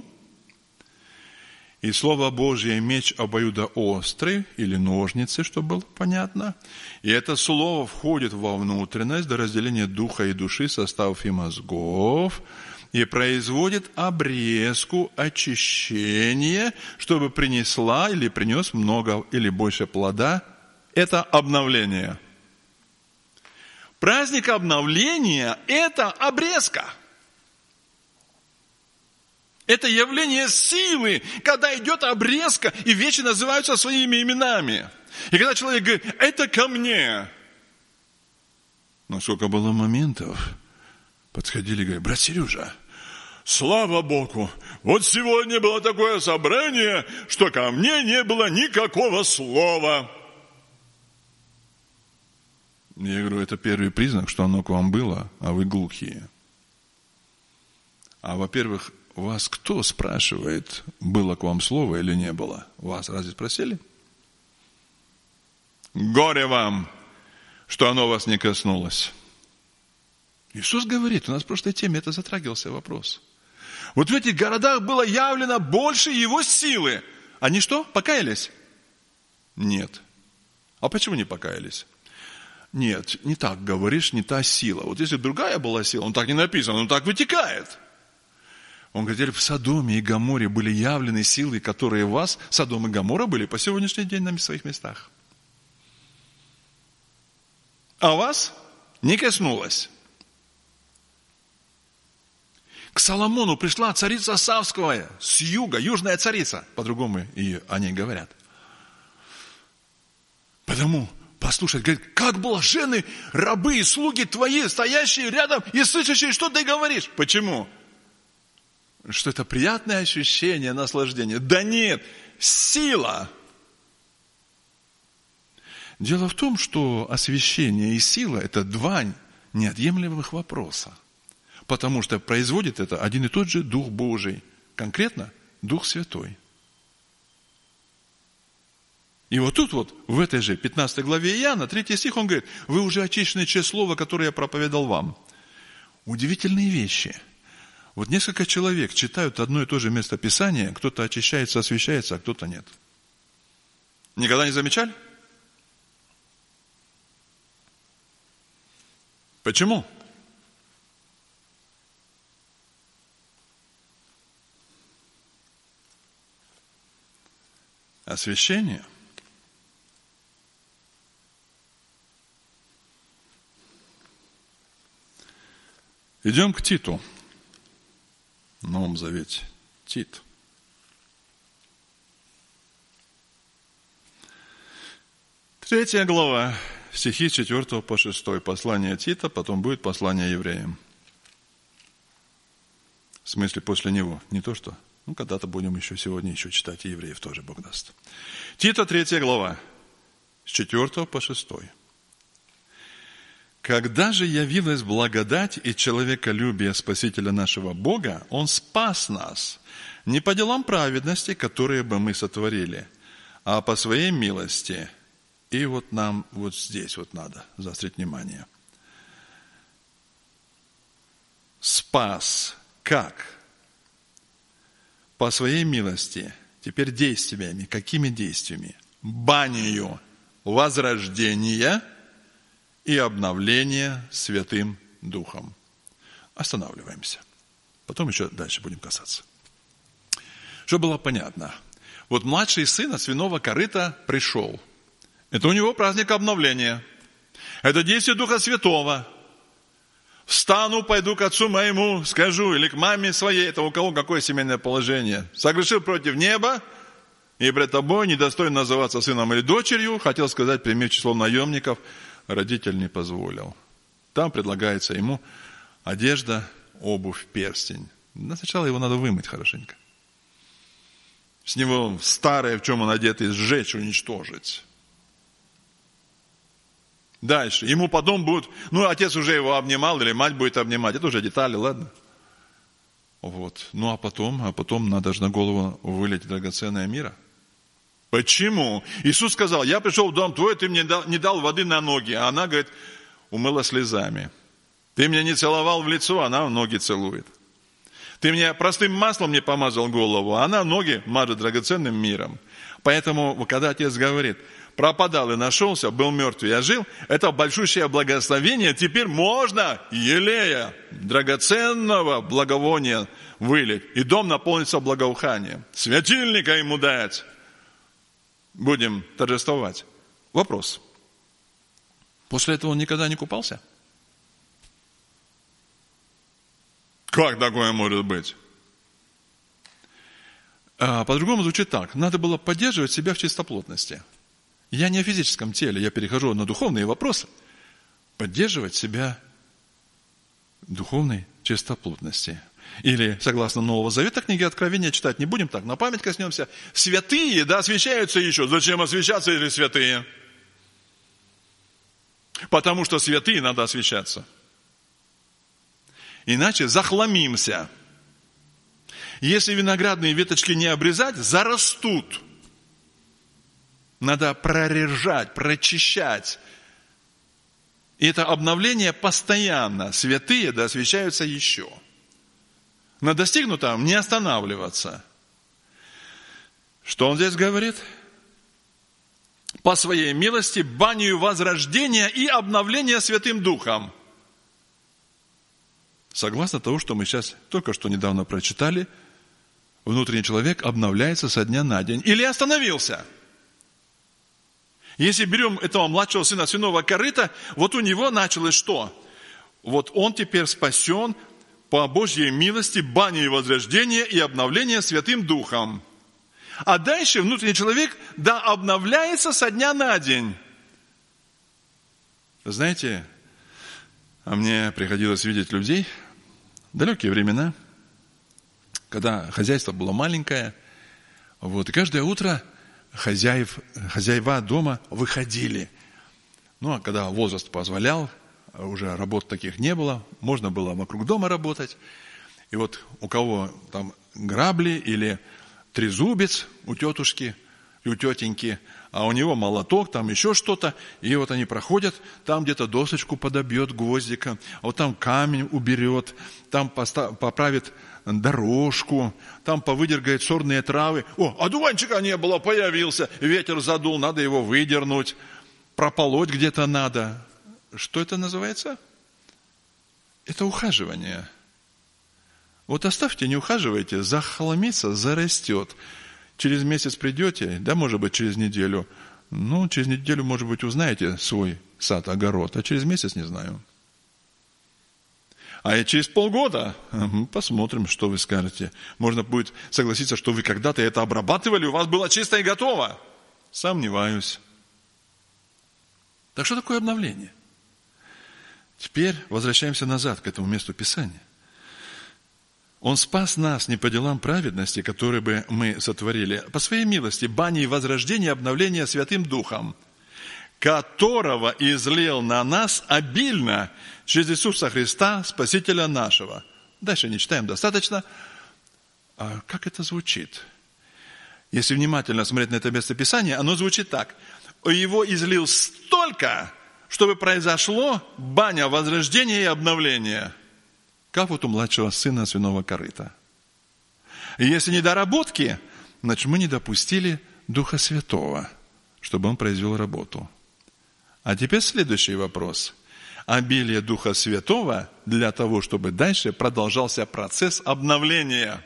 И Слово Божье меч обоюдоострый, или ножницы, чтобы было понятно. И это слово входит во внутренность до разделения духа и души, составов и мозгов, и производит обрезку, очищение, чтобы принесла или принес много или больше плода. Это обновление. Праздник обновления – это обрезка. Это явление силы, когда идет обрезка, и вещи называются своими именами. И когда человек говорит, это ко мне. Но сколько было моментов, подходили и говорили, брат Сережа, слава Богу, вот сегодня было такое собрание, что ко мне не было никакого слова. Я говорю, это первый признак, что оно к вам было, а вы глухие. А во-первых, вас кто спрашивает, было к вам слово или не было? Вас разве спросили? Горе вам, что оно вас не коснулось. Иисус говорит, у нас в прошлой теме это затрагивался вопрос. Вот в этих городах было явлено больше Его силы. Они что, покаялись? Нет. А почему не покаялись? Нет, не так говоришь, не та сила. Вот если другая была сила, он так не написано, он так вытекает. Он говорит, в Содоме и Гоморе были явлены силы, которые вас, Содом и Гоморра, были по сегодняшний день на своих местах. А вас не коснулось. К Соломону пришла царица Савская с юга, южная царица, по-другому ее о ней говорят. Потому, послушай, говорит, как блаженны рабы и слуги твои, стоящие рядом и слышащие, что ты говоришь. Почему? что это приятное ощущение, наслаждение. Да нет, сила. Дело в том, что освящение и сила – это два неотъемлемых вопроса. Потому что производит это один и тот же Дух Божий. Конкретно Дух Святой. И вот тут вот, в этой же пятнадцатой главе Иоанна, третий стих, он говорит: вы уже очищены через слово, которое я проповедал вам. Удивительные вещи. Вот несколько человек читают одно и то же место Писания, кто-то очищается, освящается, а кто-то нет. Никогда не замечали? Почему? Освящение – идем к Титу. В Новом Завете. Тит. Третья глава, стихи с четвёртого по шестой. Послание Тита, потом будет послание евреям. В смысле, после него. Не то что. Ну, когда-то будем еще сегодня еще читать, и евреев тоже Бог даст. Тита, третья глава, с четвёртого по шестой. Когда же явилась благодать и человеколюбие Спасителя нашего Бога, Он спас нас не по делам праведности, которые бы мы сотворили, а по своей милости. И вот нам вот здесь вот надо заострить внимание. Спас. Как? По своей милости. Теперь действиями. Какими действиями? Банию возрождения и обновление Святым Духом. Останавливаемся. Потом еще дальше будем касаться. Чтобы было понятно. Вот младший сын от свиного корыта пришел. Это у него праздник обновления. Это действие Духа Святого. Встану, пойду к отцу моему, скажу, или к маме своей, это у кого какое семейное положение. Согрешил против неба, и пред тобой недостоин называться сыном или дочерью. Хотел сказать, прими в число наемников. Родитель не позволил. Там предлагается ему одежда, обувь, перстень. Но сначала его надо вымыть хорошенько. С него старое, в чем он одет, и сжечь, уничтожить. Дальше. Ему потом будут, ну, отец уже его обнимал, или мать будет обнимать. Это уже детали, ладно? Вот. Ну, а потом, а потом надо же на голову вылить драгоценное мира. Почему? Иисус сказал: я пришел в дом твой, ты мне дал, не дал воды на ноги. А она, говорит, умыла слезами. Ты меня не целовал в лицо, она в ноги целует. Ты мне простым маслом не помазал голову, а она ноги мажет драгоценным миром. Поэтому, когда отец говорит: пропадал и нашелся, был мертв и я жил, это большущее благословение. Теперь можно елея, драгоценного благовония вылить, и дом наполнится благоуханием. Светильника ему дать. Будем торжествовать. Вопрос. После этого он никогда не купался? Как такое может быть? А, по-другому звучит так. Надо было поддерживать себя в чистоплотности. Я не о физическом теле, я перехожу на духовные вопросы. Поддерживать себя в духовной чистоплотности. Или, согласно Нового Завета, книги Откровения читать не будем, так, на память коснемся. Святые, да, освящаются еще. Зачем освящаться, если святые? Потому что святые надо освящаться. Иначе захламимся. Если виноградные веточки не обрезать, зарастут. Надо прорежать, прочищать. И это обновление постоянно. Святые, да, освящаются еще. На достигнутом не останавливаться. Что он здесь говорит? По своей милости банию возрождения и обновления Святым Духом. Согласно тому, что мы сейчас только что недавно прочитали, внутренний человек обновляется со дня на день. Или остановился. Если берем этого младшего сына свиного корыта, вот у него началось что? Вот он теперь спасен по Божьей милости, баней возрождения и обновления Святым Духом. А дальше внутренний человек, да, обновляется со дня на день. Знаете, а мне приходилось видеть людей, далекие времена, когда хозяйство было маленькое. Вот, и каждое утро хозяев, хозяева дома выходили. Ну, а когда возраст позволял, уже работ таких не было, можно было вокруг дома работать. И вот у кого там грабли или трезубец у тетушки и у тетеньки, а у него молоток, там еще что-то, и вот они проходят, там где-то досочку подобьет гвоздиком, а вот там камень уберет, там постав, поправит дорожку, там повыдергает сорные травы. О, одуванчика не было, появился, ветер задул, надо его выдернуть, прополоть где-то надо. Что это называется? Это ухаживание. Вот оставьте, не ухаживайте, захламится, зарастет. Через месяц придете, да, может быть, через неделю. Ну, через неделю, может быть, узнаете свой сад, огород, а через месяц не знаю. А через полгода посмотрим, что вы скажете. Можно будет согласиться, что вы когда-то это обрабатывали, у вас было чисто и готово. Сомневаюсь. Так что такое обновление? Теперь возвращаемся назад к этому месту Писания. Он спас нас не по делам праведности, которые бы мы сотворили, а по своей милости, бани и возрождения, обновления Святым Духом, которого излил на нас обильно через Иисуса Христа, Спасителя нашего. Дальше не читаем достаточно. А как это звучит? Если внимательно смотреть на это место Писания, оно звучит так. Его излил столько, чтобы произошло баня возрождения и обновления. Как вот у младшего сына свиного корыта. И если недоработки, значит, мы не допустили Духа Святого, чтобы Он произвел работу. А теперь следующий вопрос. Обилие Духа Святого для того, чтобы дальше продолжался процесс обновления.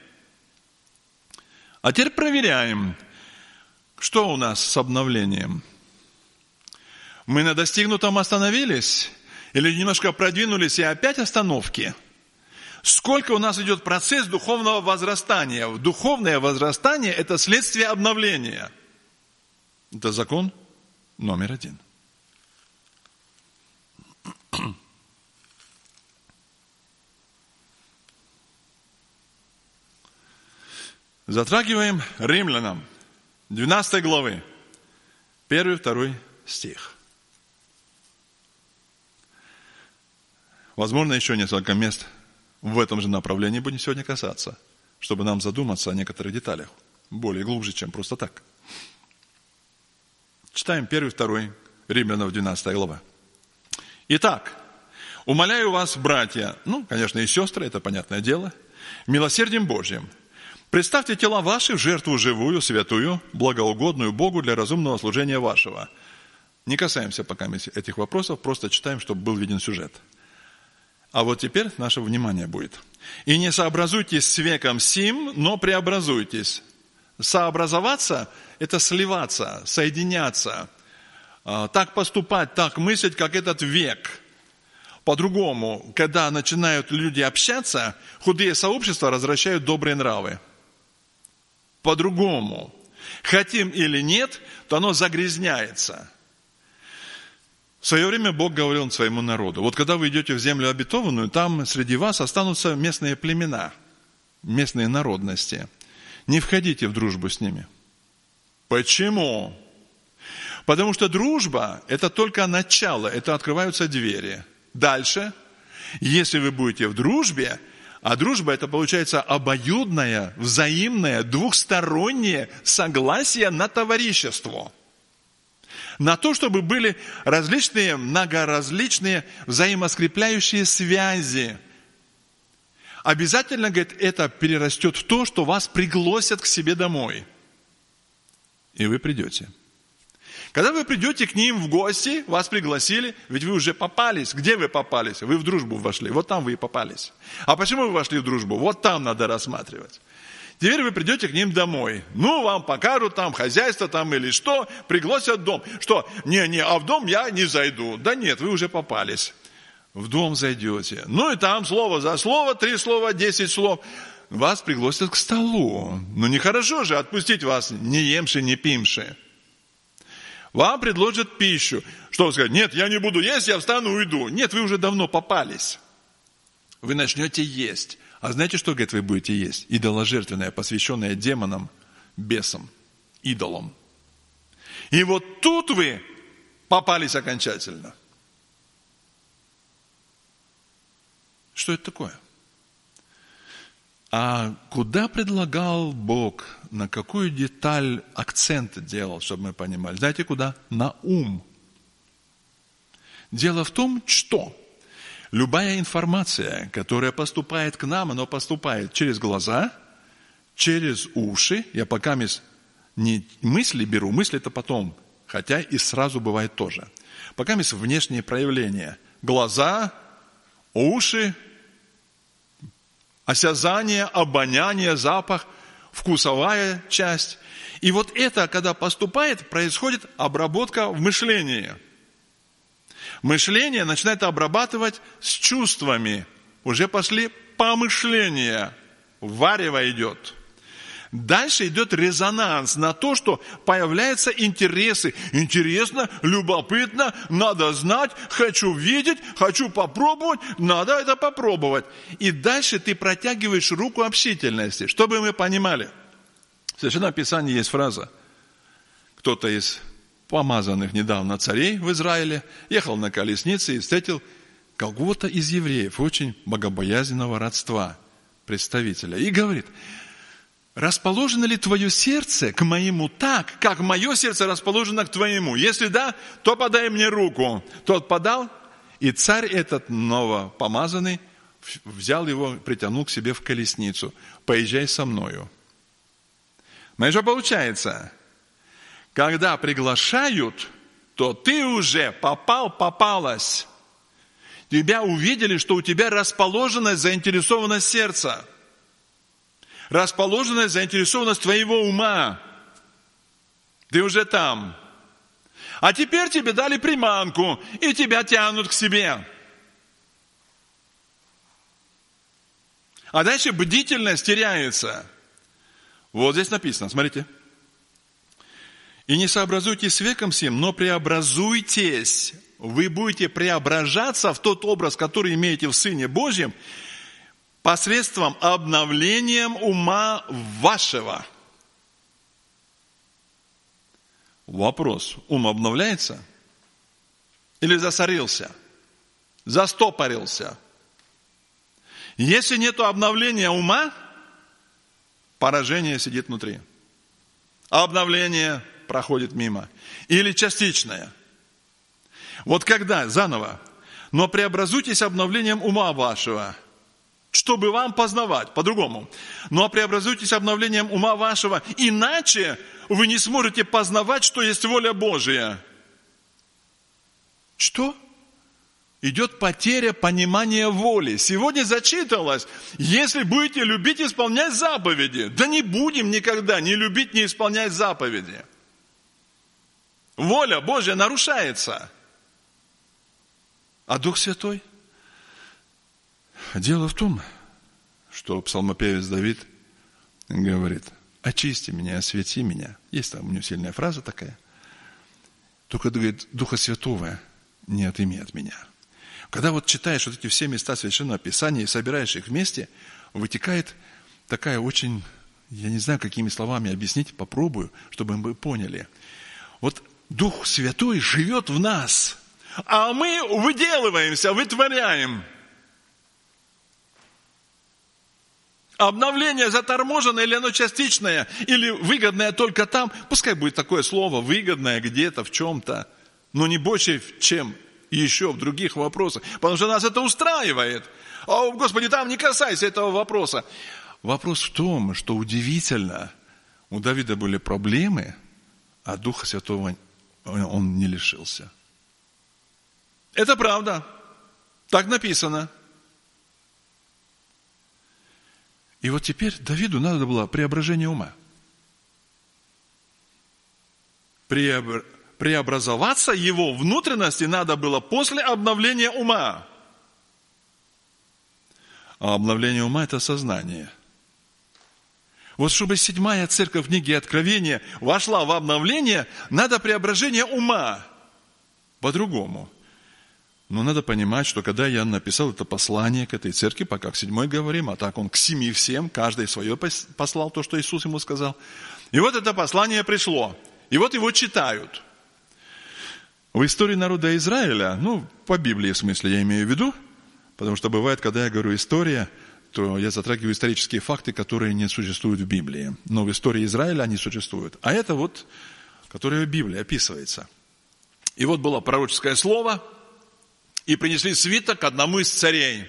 А теперь проверяем, что у нас с обновлением. Мы на достигнутом остановились или немножко продвинулись и опять остановки? Сколько у нас идет процесс духовного возрастания? Духовное возрастание – это следствие обновления. Это закон номер один. Затрагиваем Римлянам, двенадцатой главы, первый, второй стих. Возможно, еще несколько мест в этом же направлении будем сегодня касаться, чтобы нам задуматься о некоторых деталях, более глубже, чем просто так. Читаем первый, второй, Римлянам, двенадцатая глава. Итак, умоляю вас, братья, ну, конечно, и сестры, это понятное дело, милосердием Божьим, представьте тела ваши в жертву живую, святую, благоугодную Богу для разумного служения вашего. Не касаемся пока этих вопросов, просто читаем, чтобы был виден сюжет. А вот теперь наше внимание будет. «И не сообразуйтесь с веком сим, но преобразуйтесь». Сообразоваться – это сливаться, соединяться, так поступать, так мыслить, как этот век. По-другому, когда начинают люди общаться, худые сообщества развращают добрые нравы. По-другому. Хотим или нет, то оно загрязняется. В свое время Бог говорил своему народу: вот когда вы идете в землю обетованную, там среди вас останутся местные племена, местные народности. Не входите в дружбу с ними. Почему? Потому что дружба – это только начало, это открываются двери. Дальше, если вы будете в дружбе, а дружба – это получается обоюдное, взаимное, двухстороннее согласие на товарищество. На то, чтобы были различные, многоразличные взаимоскрепляющие связи. Обязательно, говорит, это перерастет в то, что вас пригласят к себе домой. И вы придете. Когда вы придете к ним в гости, вас пригласили, ведь вы уже попались. Где вы попались? Вы в дружбу вошли. Вот там вы и попались. А почему вы вошли в дружбу? Вот там надо рассматривать. Теперь вы придете к ним домой. Ну, вам покажут там хозяйство там или что, пригласят в дом. Что? Не-не, а в дом я не зайду. Да нет, вы уже попались. В дом зайдете. Ну и там слово за слово, три слова, десять слов. Вас пригласят к столу. Ну нехорошо же отпустить вас, не емши, не пимши. Вам предложат пищу. Что вы скажете? Нет, я не буду есть, я встану и уйду. Нет, вы уже давно попались. Вы начнете есть. А знаете, что, говорит, вы будете есть? Идоложертвенное, посвященное демонам, бесам, идолам. И вот тут вы попались окончательно. Что это такое? А куда предлагал Бог, на какую деталь акцент делал, чтобы мы понимали? Знаете, куда? На ум. Дело в том, что любая информация, которая поступает к нам, она поступает через глаза, через уши. Я пока не мысли беру, мысли это потом, хотя и сразу бывает тоже. Пока внешние проявления. Глаза, уши, осязание, обоняние, запах, вкусовая часть. И вот это, когда поступает, происходит обработка в мышлении. Мышление начинает обрабатывать с чувствами. Уже пошли помышления. Варево идет. Дальше идет резонанс на то, что появляются интересы. Интересно, любопытно, надо знать, хочу видеть, хочу попробовать, надо это попробовать. И дальше ты протягиваешь руку общительности. Чтобы мы понимали. В Священном Писании есть фраза. Кто-то из помазанных недавно царей в Израиле ехал на колеснице и встретил кого-то из евреев, очень богобоязненного родства, представителя. И говорит: расположено ли твое сердце к моему так, как мое сердце расположено к твоему? Если да, то подай мне руку. Тот подал, и царь этот новопомазанный взял его, притянул к себе в колесницу. Поезжай со мною. Но что получается? Когда приглашают, то ты уже попал, попалась. Тебя увидели, что у тебя расположенность, заинтересованность сердца. Расположенность, заинтересованность твоего ума. Ты уже там. А теперь тебе дали приманку, и тебя тянут к себе. А дальше бдительность теряется. Вот здесь написано, смотрите. И не сообразуйтесь с веком сим, но преобразуйтесь. Вы будете преображаться в тот образ, который имеете в Сыне Божьем, посредством обновлением ума вашего. Вопрос. Ум обновляется? Или засорился? Застопорился? Если нет обновления ума, поражение сидит внутри. Обновление проходит мимо. Или частичное. Вот когда, заново, но преобразуйтесь обновлением ума вашего, чтобы вам познавать, по-другому. Но преобразуйтесь обновлением ума вашего, иначе вы не сможете познавать, что есть воля Божия. Что? Идет потеря понимания воли. Сегодня зачиталось, если будете любить, исполнять заповеди. Да не будем никогда ни любить, ни исполнять заповеди. Воля Божья нарушается. А Дух Святой? Дело в том, что псалмопевец Давид говорит: очисти меня, освети меня. Есть там у него сильная фраза такая. Только, говорит, Духа Святого не отыми от меня. Когда вот читаешь вот эти все места Священного Писания и собираешь их вместе, вытекает такая очень, я не знаю, какими словами объяснить, попробую, чтобы мы поняли. Вот Дух Святой живет в нас, а мы выделываемся, вытворяем. Обновление заторможенное, или оно частичное, или выгодное только там. Пускай будет такое слово, выгодное где-то, в чем-то, но не больше, чем еще в других вопросах. Потому что нас это устраивает. О, Господи, там не касайся этого вопроса. Вопрос в том, что удивительно, у Давида были проблемы, а Духа Святого он не лишился. Это правда. Так написано. И вот теперь Давиду надо было преображение ума. Преобр... Преобразоваться его внутренности надо было после обновления ума. А обновление ума – это сознание. Вот чтобы седьмая церковь книги Откровения вошла в обновление, надо преображение ума. По-другому. Но надо понимать, что когда я написал это послание к этой церкви, пока к седьмой говорим, а так он к семи всем, каждый свое послал, то, что Иисус ему сказал. И вот это послание пришло. И вот его читают. В истории народа Израиля, ну, по Библии в смысле я имею в виду, потому что бывает, когда я говорю «история», то я затрагиваю исторические факты, которые не существуют в Библии. Но в истории Израиля они существуют. А это вот, которое в Библии описывается. И вот было пророческое слово, и принесли свиток к одному из царей.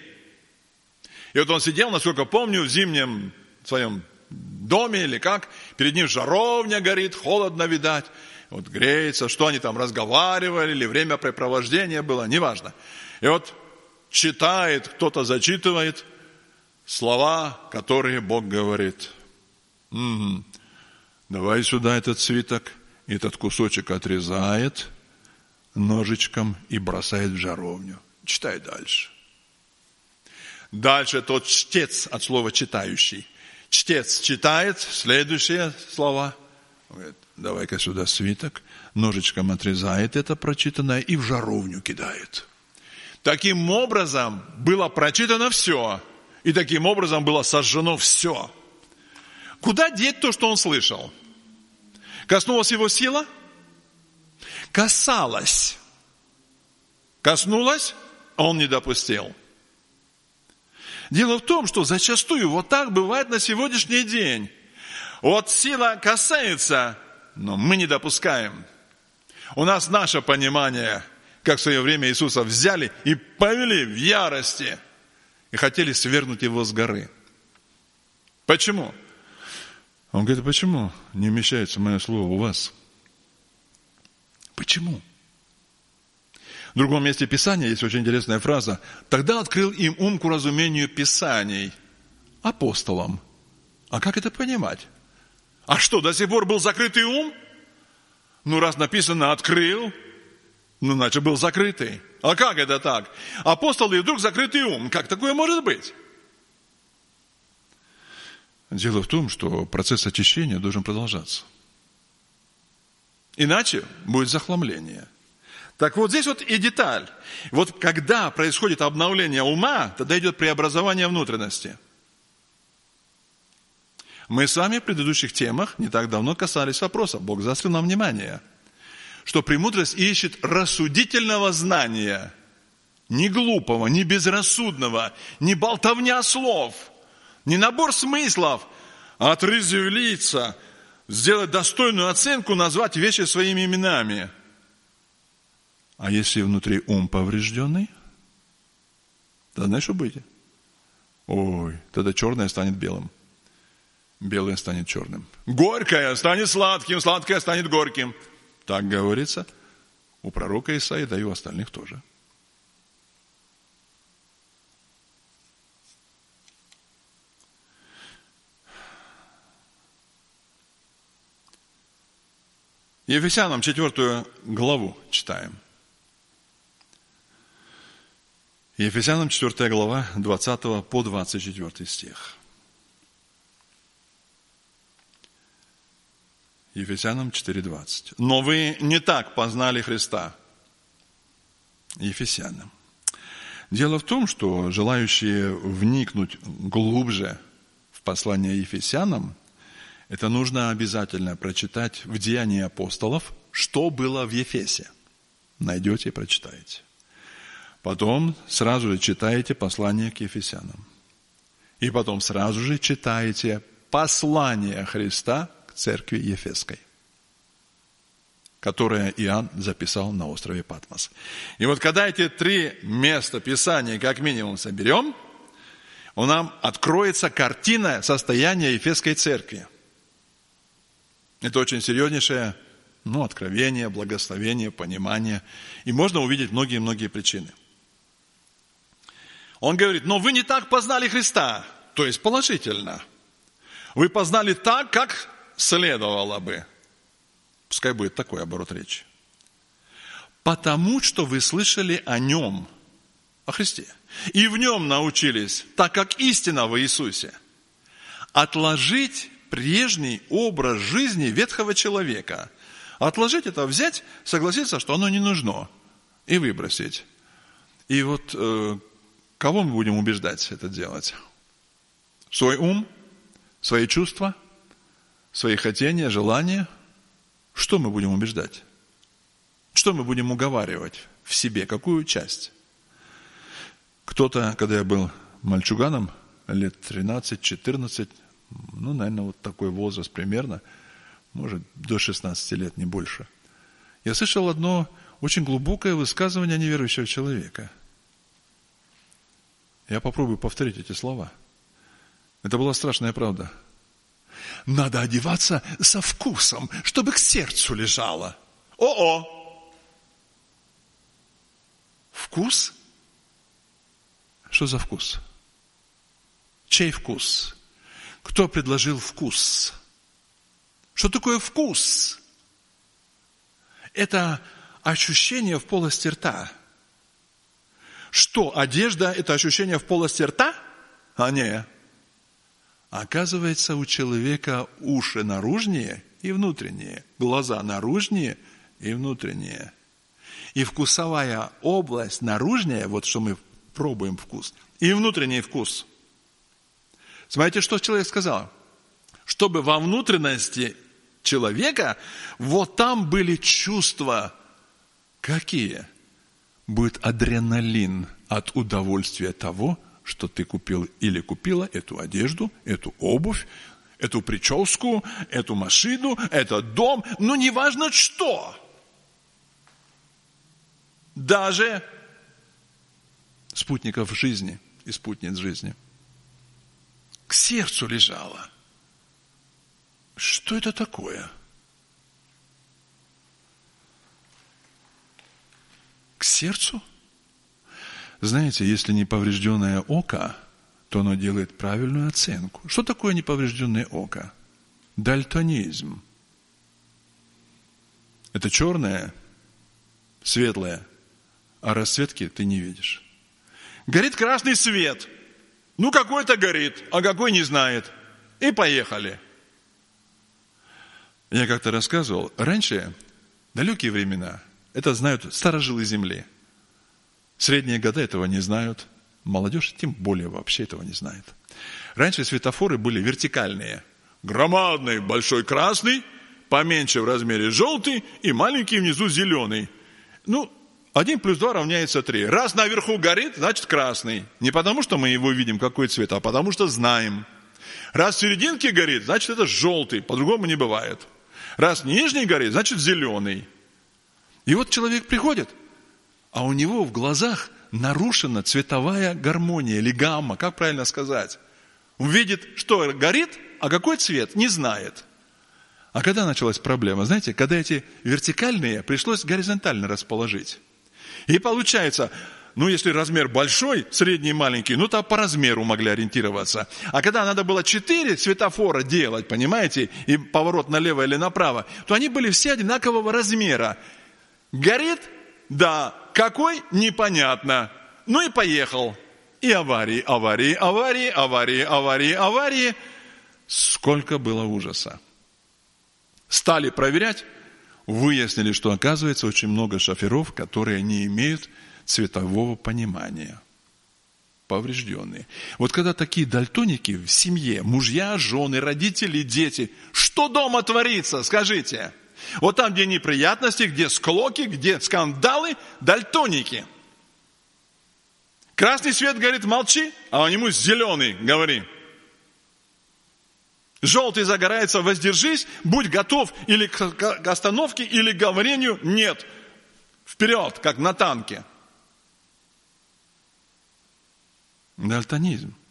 И вот он сидел, насколько помню, в зимнем своем доме или как, перед ним жаровня горит, холодно, видать. Вот греется, что они там разговаривали, или времяпрепровождение было, неважно. И вот читает, кто-то зачитывает слова, которые Бог говорит. Угу. Давай сюда этот свиток, этот кусочек отрезает ножичком и бросает в жаровню. Читай дальше. Дальше тот чтец, от слова читающий. Чтец читает следующие слова. Говорит, давай-ка сюда свиток, ножичком отрезает это прочитанное и в жаровню кидает. Таким образом было прочитано все. И таким образом было сожжено все. Куда деть то, что он слышал? Коснулась его сила? Касалась. Коснулась, а он не допустил. Дело в том, что зачастую вот так бывает на сегодняшний день. Вот сила касается, но мы не допускаем. У нас наше понимание, как в свое время Иисуса взяли и повели в ярости. И хотели свергнуть его с горы. Почему? Он говорит, почему не вмещается мое слово у вас? Почему? В другом месте Писания есть очень интересная фраза. Тогда открыл им ум к разумению Писаний. Апостолам. А как это понимать? А что, до сих пор был закрытый ум? Ну, раз написано «открыл», ну, значит, был закрытый. А как это так? Апостолы и вдруг закрытый ум. Как такое может быть? Дело в том, что процесс очищения должен продолжаться. Иначе будет захламление. Так вот здесь вот и деталь. Вот когда происходит обновление ума, тогда идет преобразование внутренности. Мы с вами в предыдущих темах не так давно касались вопроса. Бог заострил нам внимание. Что премудрость ищет рассудительного знания, не глупого, не безрассудного, не болтовня слов, не набор смыслов, а отрезвиться, сделать достойную оценку, назвать вещи своими именами. А если внутри ум поврежденный, то знаешь, что будет? Ой, тогда черное станет белым, белое станет черным, горькое станет сладким, сладкое станет горьким. Так говорится у пророка Исаии, да и у остальных тоже. Ефесянам четвертую главу читаем. Ефесянам четвертая глава, двадцатого по двадцать четвёртый стих. Ефесянам четыре двадцать. Но вы не так познали Христа. Ефесянам. Дело в том, что желающие вникнуть глубже в послание Ефесянам, это нужно обязательно прочитать в Деянии апостолов, что было в Ефесе. Найдете и прочитаете. Потом сразу же читаете послание к Ефесянам. И потом сразу же читаете послание Христа к церкви Ефесской, которое Иоанн записал на острове Патмос. И вот когда эти три места Писания как минимум соберем, у нам откроется картина состояния Ефесской церкви. Это очень серьезнейшее, ну, откровение, благословение, понимание. И можно увидеть многие-многие причины. Он говорит, но вы не так познали Христа, то есть положительно. Вы познали так, как следовало бы. Пускай будет такой оборот речи. Потому что вы слышали о Нем, о Христе, и в Нем научились, так как истина в Иисусе, отложить прежний образ жизни ветхого человека. Отложить это, взять, согласиться, что оно не нужно, и выбросить. И вот э, кого мы будем убеждать это делать? Свой ум, свои чувства, свои хотения, желания. Что мы будем убеждать? Что мы будем уговаривать в себе? Какую часть? Кто-то, когда я был мальчуганом, лет тринадцать-четырнадцать, ну, наверное, вот такой возраст примерно, может, до шестнадцати лет, не больше, я слышал одно очень глубокое высказывание неверующего человека. Я попробую повторить эти слова. Это была страшная правда. Надо одеваться со вкусом, чтобы к сердцу лежало. О-о! Вкус? Что за вкус? Чей вкус? Кто предложил вкус? Что такое вкус? Это ощущение в полости рта. Что, одежда – это ощущение в полости рта? А не. Оказывается, у человека уши наружнее и внутренние, глаза наружнее и внутренние. И вкусовая область наружнее, вот что мы пробуем вкус, и внутренний вкус. Смотрите, что человек сказал. Чтобы во внутренности человека вот там были чувства. Какие? Будет адреналин от удовольствия того, что ты купил или купила эту одежду, эту обувь, эту прическу, эту машину, этот дом, ну неважно что. Даже спутников жизни и спутниц жизни. К сердцу лежало. Что это такое? К сердцу? Знаете, если неповрежденное око, то оно делает правильную оценку. Что такое неповрежденное око? Дальтонизм. Это черное, светлое, а расцветки ты не видишь. Горит красный свет. Ну, какой-то горит, а какой не знает. И поехали. Я как-то рассказывал, раньше, далекие времена, это знают старожилы земли. Средние годы этого не знают. Молодежь тем более вообще этого не знает. Раньше светофоры были вертикальные. Громадный, большой красный, поменьше в размере желтый и маленький внизу зеленый. Ну, один плюс два равняется три. Раз наверху горит, значит красный. Не потому, что мы его видим, какой цвет, а потому, что знаем. Раз в серединке горит, значит это желтый. По-другому не бывает. Раз нижний горит, значит зеленый. И вот человек приходит, а у него в глазах нарушена цветовая гармония или гамма, как правильно сказать. Он видит, что горит, а какой цвет, не знает. А когда началась проблема? Знаете, когда эти вертикальные пришлось горизонтально расположить. И получается, ну если размер большой, средний, маленький, ну то по размеру могли ориентироваться. А когда надо было четыре светофора делать, понимаете, и поворот налево или направо, то они были все одинакового размера. Горит? Да. Какой? Непонятно. Ну и поехал. И аварии, аварии, аварии, аварии, аварии, аварии. Сколько было ужаса. Стали проверять, выяснили, что оказывается очень много шоферов, которые не имеют цветового понимания. Поврежденные. Вот когда такие дальтоники в семье, мужья, жены, родители, дети, что дома творится, скажите? Вот там, где неприятности, где склоки, где скандалы, дальтоники. Красный свет говорит, молчи, а у него зеленый, говори. Желтый загорается, воздержись, будь готов или к остановке, или к говорению. Нет. Вперед, как на танке. Дальтонизм.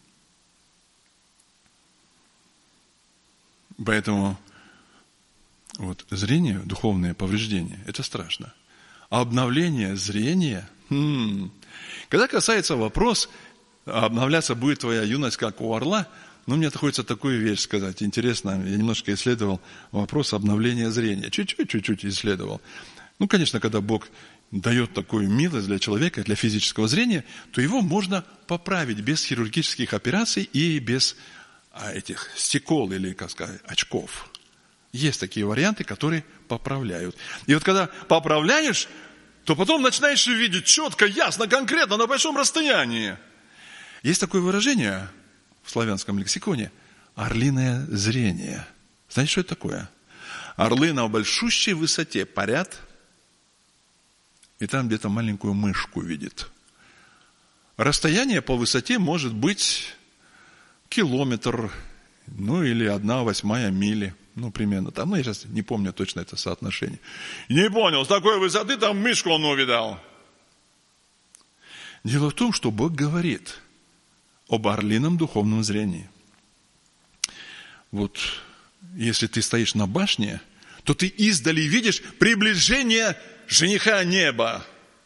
Поэтому вот зрение, духовное повреждение, это страшно. А обновление зрения, м-м, когда касается вопрос, обновляться будет твоя юность, как у орла, ну, мне приходится такую вещь сказать. Интересно, я немножко исследовал вопрос обновления зрения. Чуть-чуть, чуть-чуть исследовал. Ну, конечно, когда Бог дает такую милость для человека, для физического зрения, то его можно поправить без хирургических операций и без а, этих стекол или, как сказать, очков. Есть такие варианты, которые поправляют. И вот когда поправляешь, то потом начинаешь видеть четко, ясно, конкретно, на большом расстоянии. Есть такое выражение в славянском лексиконе – орлиное зрение. Знаете, что это такое? Орлы на большущей высоте парят, и там где-то маленькую мышку видит. Расстояние по высоте может быть километр, ну или одна восьмая мили. Ну, примерно там. Ну, я сейчас не помню точно это соотношение. Не понял, с такой высоты там мишку он увидал. Дело в том, что Бог говорит об орлином духовном зрении. Вот, если ты стоишь на башне, то ты издали видишь приближение жениха неба.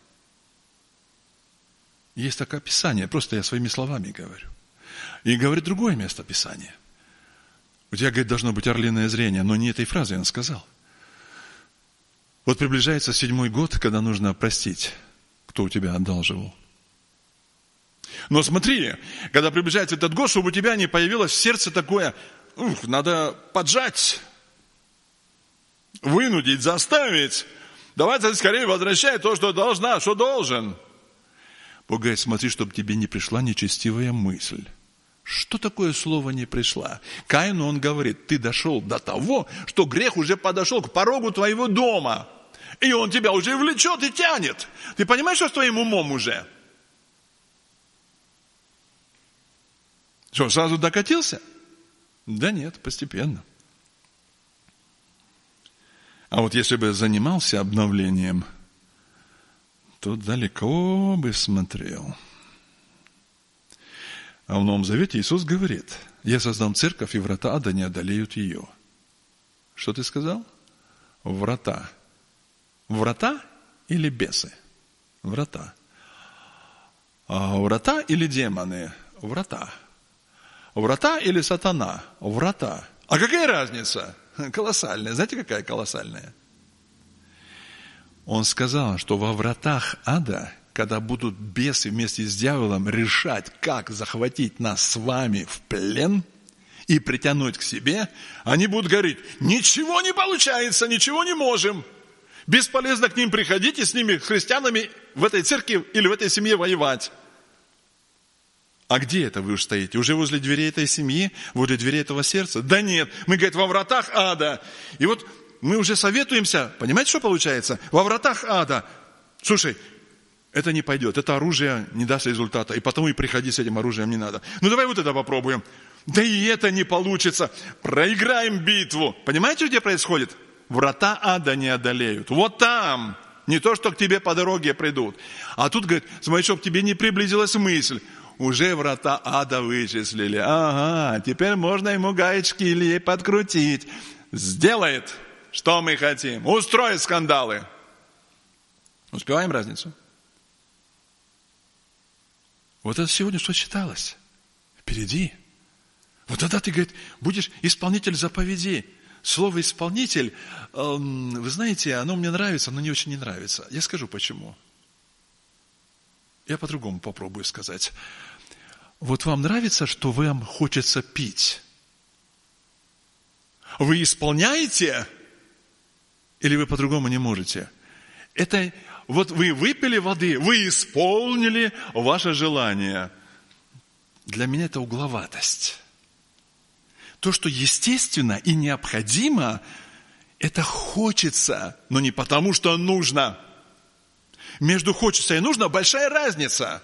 Есть такое Писание, просто я своими словами говорю. И говорит другое место Писания. У тебя, говорит, должно быть орлиное зрение, но не этой фразой он сказал. Вот приближается седьмой год, когда нужно простить, кто у тебя одалживал. Но смотри, когда приближается этот год, чтобы у тебя не появилось в сердце такое, ух, надо поджать, вынудить, заставить. Давай ты скорее возвращай то, что должна, что должен. Бог говорит, смотри, чтобы тебе не пришла нечестивая мысль. Что такое слово «не пришла»? Каину он говорит, ты дошел до того, что грех уже подошел к порогу твоего дома. И он тебя уже влечет и тянет. Ты понимаешь, что с твоим умом уже? Что, сразу докатился? Да нет, постепенно. А вот если бы занимался обновлением, то далеко бы смотрел. А в Новом Завете Иисус говорит, я создам церковь, и врата ада не одолеют ее. Что ты сказал? Врата. Врата или бесы? Врата. А врата или демоны? Врата. Врата или сатана? Врата. А какая разница? Колоссальная. Знаете, какая колоссальная? Он сказал, что во вратах ада, когда будут бесы вместе с дьяволом решать, как захватить нас с вами в плен и притянуть к себе, они будут говорить, ничего не получается, ничего не можем. Бесполезно к ним приходить и с ними, христианами, в этой церкви или в этой семье воевать. А где это вы уж стоите? Уже возле дверей этой семьи, возле дверей этого сердца? Да нет, мы, говорит, во вратах ада. И вот мы уже советуемся, понимаете, что получается? Во вратах ада. Слушай, это не пойдет, это оружие не даст результата, и потому и приходи с этим оружием не надо. Ну давай вот это попробуем. Да и это не получится. Проиграем битву. Понимаете, где происходит? Врата ада не одолеют. Вот там. Не то, что к тебе по дороге придут. А тут, говорит, смотри, чтобы к тебе не приблизилась мысль. Уже врата ада вычислили. Ага, теперь можно ему гаечки или ей подкрутить. Сделает, что мы хотим. Устроит скандалы. Успеваем разницу? Вот это сегодня что читалось? Впереди. Вот тогда ты, говорит, будешь исполнитель заповедей. Слово «исполнитель», вы знаете, оно мне нравится, но не очень не нравится. Я скажу, почему. Я по-другому попробую сказать. Вот вам нравится, что вам хочется пить? Вы исполняете? Или вы по-другому не можете? Это вот вы выпили воды, вы исполнили ваше желание. Для меня это угловатость. То, что естественно и необходимо, это хочется, но не потому, что нужно. Между хочется и нужно большая разница.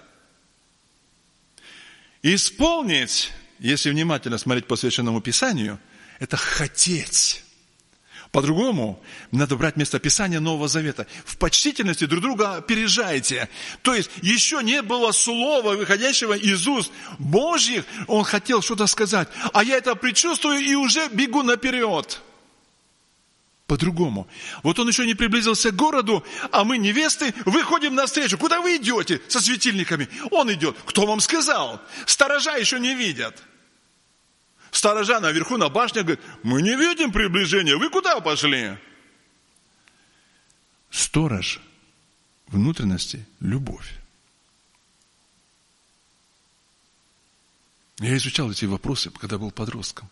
Исполнить, если внимательно смотреть по Священному Писанию, это хотеть. По-другому, надо брать местописание Нового Завета. В почтительности друг друга опережайте. То есть, еще не было слова, выходящего из уст Божьих, он хотел что-то сказать. А я это предчувствую и уже бегу наперед. По-другому. Вот он еще не приблизился к городу, а мы, невесты, выходим навстречу. Куда вы идете со светильниками? Он идет. Кто вам сказал? Сторожа еще не видят. Сторожа наверху на башне говорит, мы не видим приближения, вы куда пошли? Сторож внутренности – любовь. Я изучал эти вопросы, когда был подростком.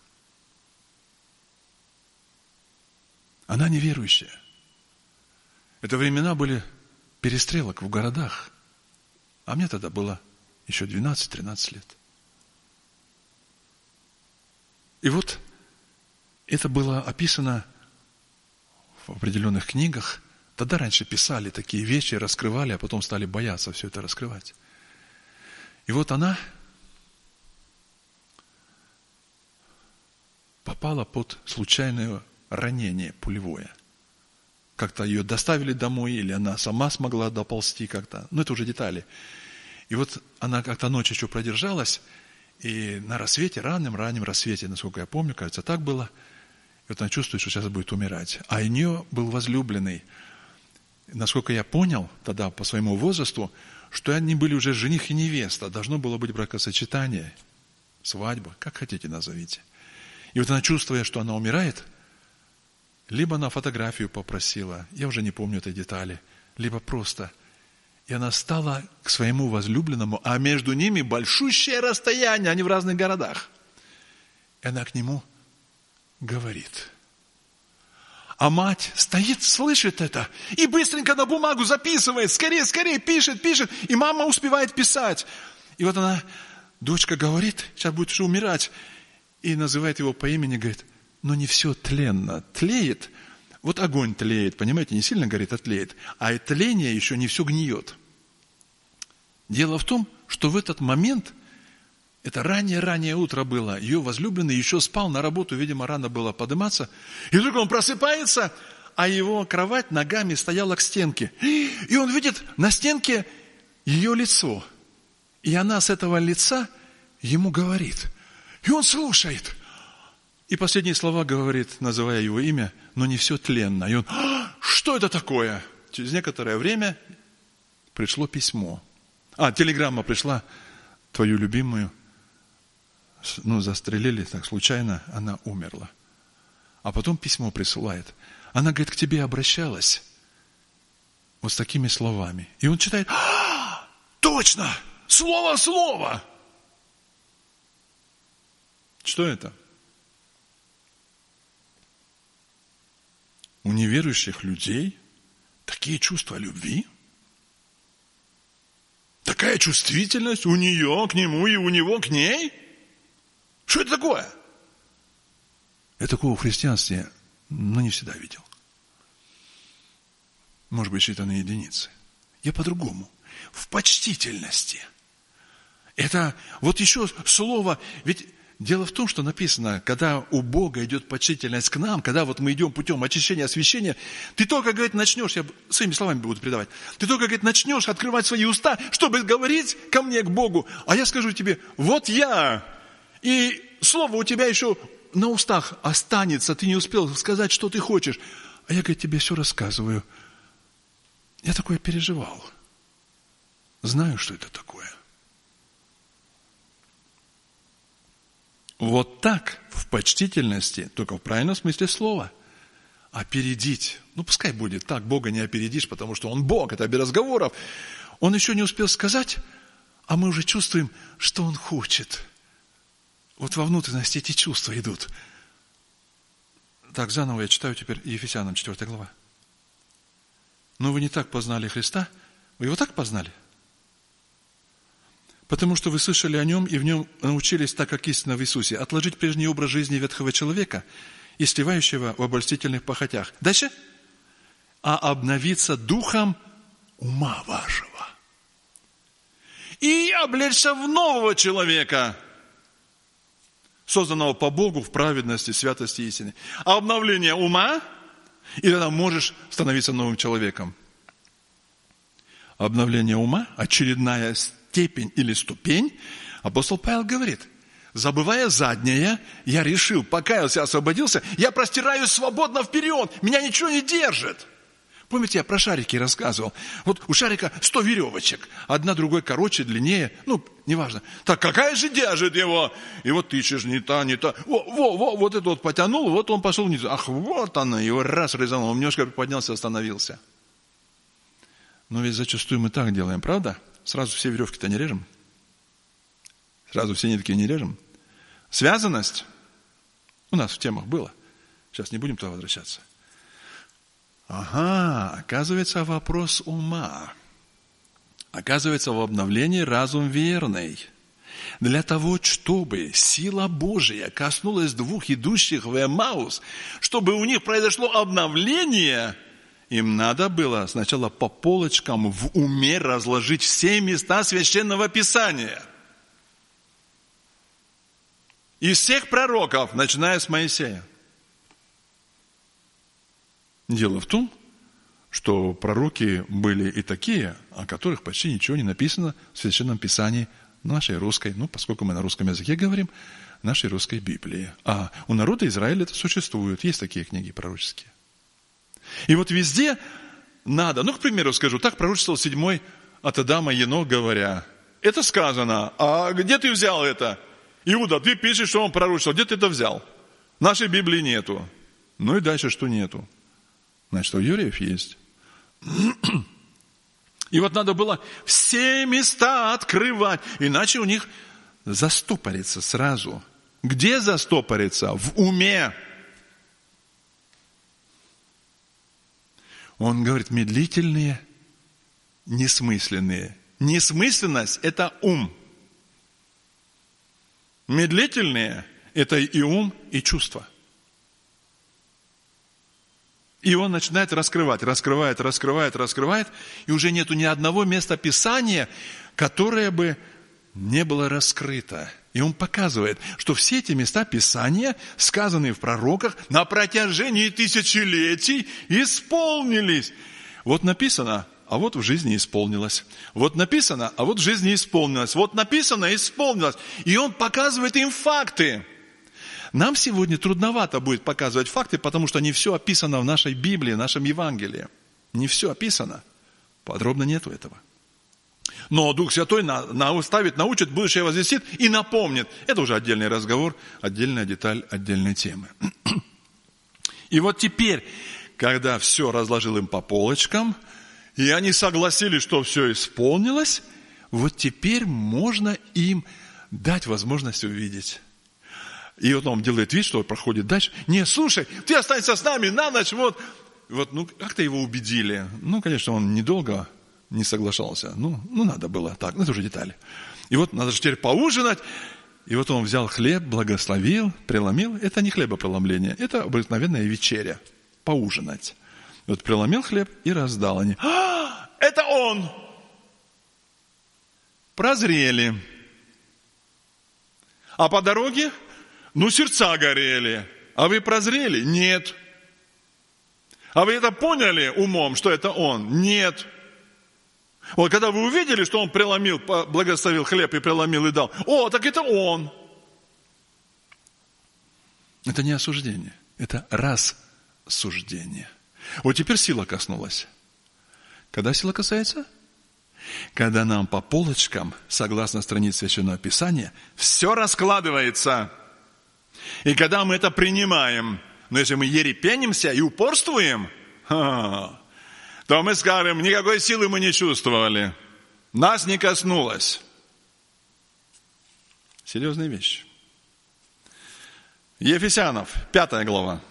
Она неверующая. Это времена были перестрелок в городах. А мне тогда было еще двенадцать-тринадцать лет. И вот это было описано в определенных книгах. Тогда раньше писали такие вещи, раскрывали, а потом стали бояться все это раскрывать. И вот она попала под случайное ранение пулевое. Как-то ее доставили домой, или она сама смогла доползти как-то. Ну, это уже детали. И вот она как-то ночь еще продержалась, и на рассвете, раннем-раннем рассвете, насколько я помню, кажется, так было, и вот она чувствует, что сейчас будет умирать. А у нее был возлюбленный. Насколько я понял тогда по своему возрасту, что они были уже жених и невеста. Должно было быть бракосочетание, свадьба, как хотите назовите. И вот она, чувствуя, что она умирает, либо она фотографию попросила, я уже не помню этой детали, либо просто. И она стала к своему возлюбленному, а между ними большущее расстояние, они в разных городах. И она к нему говорит. А мать стоит, слышит это, и быстренько на бумагу записывает, скорее, скорее, пишет, пишет, и мама успевает писать. И вот она, дочка говорит, сейчас будет уже умирать, и называет его по имени, говорит, но не все тленно, тлеет. Вот огонь тлеет, понимаете, не сильно горит, а тлеет. А это тление еще не все гниет. Дело в том, что в этот момент, это раннее-раннее утро было, ее возлюбленный еще спал на работу, видимо, рано было подниматься, и вдруг он просыпается, а его кровать ногами стояла к стенке. И он видит на стенке ее лицо. И она с этого лица ему говорит. И он слушает. И последние слова говорит, называя его имя, но не все тленно. И он, а, что это такое? Через некоторое время пришло письмо. А, телеграмма пришла, твою любимую, ну, застрелили так случайно, она умерла. А потом письмо присылает. Она, говорит, к тебе обращалась вот с такими словами. И он читает, а, точно, слово в слово. Что это? У неверующих людей такие чувства любви, такая чувствительность у нее к нему и у него к ней. Что это такое? Я такого в христианстве, ну, не всегда видел. Может быть, считанные единицы. Я по-другому. В почтительности. Это вот еще слово, ведь дело в том, что написано, когда у Бога идет почтительность к нам, когда вот мы идем путем очищения, освящения, ты только, говорит, начнешь, я своими словами буду передавать, ты только, говорит, начнешь открывать свои уста, чтобы говорить ко мне, к Богу, а я скажу тебе, вот я, и слово у тебя еще на устах останется, ты не успел сказать, что ты хочешь, а я, говорит, тебе все рассказываю. Я такое переживал. Знаю, что это такое. Вот так, в почтительности, только в правильном смысле слова. Опередить. Ну, пускай будет так, Бога не опередишь, потому что Он Бог, это без разговоров. Он еще не успел сказать, а мы уже чувствуем, что Он хочет. Вот во внутренности эти чувства идут. Так, заново я читаю теперь Ефесянам четвёртая глава. Но вы не так познали Христа, вы Его так познали? Потому что вы слышали о Нем и в Нем научились, так как истинно в Иисусе, отложить прежний образ жизни ветхого человека и сливающего в обольстительных похотях. Дальше. А обновиться духом ума вашего. И облечься в нового человека, созданного по Богу в праведности, святости и истине. А обновление ума, и тогда можешь становиться новым человеком. Обновление ума, очередная степень или ступень, апостол Павел говорит, забывая заднее, я решил, покаялся, освободился, я простираюсь свободно вперед, меня ничего не держит. Помните, я про шарики рассказывал? Вот у шарика сто веревочек, одна другой короче, длиннее, ну, неважно. Так какая же держит его? И вот ты ищешь, не та, не та. Во, во, во, вот это вот потянул, вот он пошел вниз. Ах, вот она, его раз резанул, он немножко поднялся, остановился. Но ведь зачастую мы так делаем, правда? Сразу все веревки-то не режем. Сразу все нитки не режем. Связанность у нас в темах было. Сейчас не будем туда возвращаться. Ага, оказывается, вопрос ума. Оказывается, в обновлении разум верный. Для того, чтобы сила Божия коснулась двух идущих в Эмаус, чтобы у них произошло обновление, им надо было сначала по полочкам в уме разложить все места Священного Писания. Из всех пророков, начиная с Моисея. Дело в том, что пророки были и такие, о которых почти ничего не написано в Священном Писании нашей русской, ну, поскольку мы на русском языке говорим, нашей русской Библии. А у народа Израиля это существует, есть такие книги пророческие. И вот везде надо, ну, к примеру скажу, так пророчествовал седьмой от Адама Енох, говоря, это сказано, а где ты взял это? Иуда, ты пишешь, что он пророчествовал, где ты это взял? В нашей Библии нету. Ну и дальше что нету? Значит, у евреев есть. И вот надо было все места открывать, иначе у них застопорится сразу. Где застопорится? В уме. Он говорит, медлительные, несмысленные. Несмысленность – это ум. Медлительные – это и ум, и чувства. И он начинает раскрывать, раскрывает, раскрывает, раскрывает, и уже нету ни одного места Писания, которое бы не было раскрыто. И он показывает, что все эти места Писания, сказанные в пророках, на протяжении тысячелетий исполнились. Вот написано, а вот в жизни исполнилось. Вот написано, а вот в жизни исполнилось. Вот написано, исполнилось. И он показывает им факты. Нам сегодня трудновато будет показывать факты, потому что не все описано в нашей Библии, в нашем Евангелии. Не все описано. Подробно нету этого. Но Дух Святой наставит, научит, будущее возвестит и напомнит. Это уже отдельный разговор, отдельная деталь, отдельной темы. И вот теперь, когда все разложил им по полочкам, и они согласились, что все исполнилось, вот теперь можно им дать возможность увидеть. И вот он делает вид, что проходит дальше. Не, слушай, ты останься с нами на ночь. Вот, вот ну, как-то его убедили. Ну, конечно, он недолго не соглашался. Ну, ну, надо было так. Ну, это уже детали. И вот надо же теперь поужинать. И вот он взял хлеб, благословил, преломил. Это не хлебопреломление, это обыкновенная вечеря. Поужинать. Вот преломил хлеб и раздал. Они, а, это он! Прозрели. А по дороге... Ну, сердца горели. А вы прозрели? Нет. А вы это поняли умом, что это он? Нет. Вот когда вы увидели, что он преломил, благословил хлеб и преломил и дал. О, так это он. Это не осуждение. Это рассуждение. Вот теперь сила коснулась. Когда сила касается? Когда нам по полочкам, согласно странице Священного Писания, все раскладывается. И когда мы это принимаем, но если мы ерепенимся и упорствуем, то мы скажем, никакой силы мы не чувствовали. Нас не коснулось. Серьезная вещь. Ефесянов, пятая глава.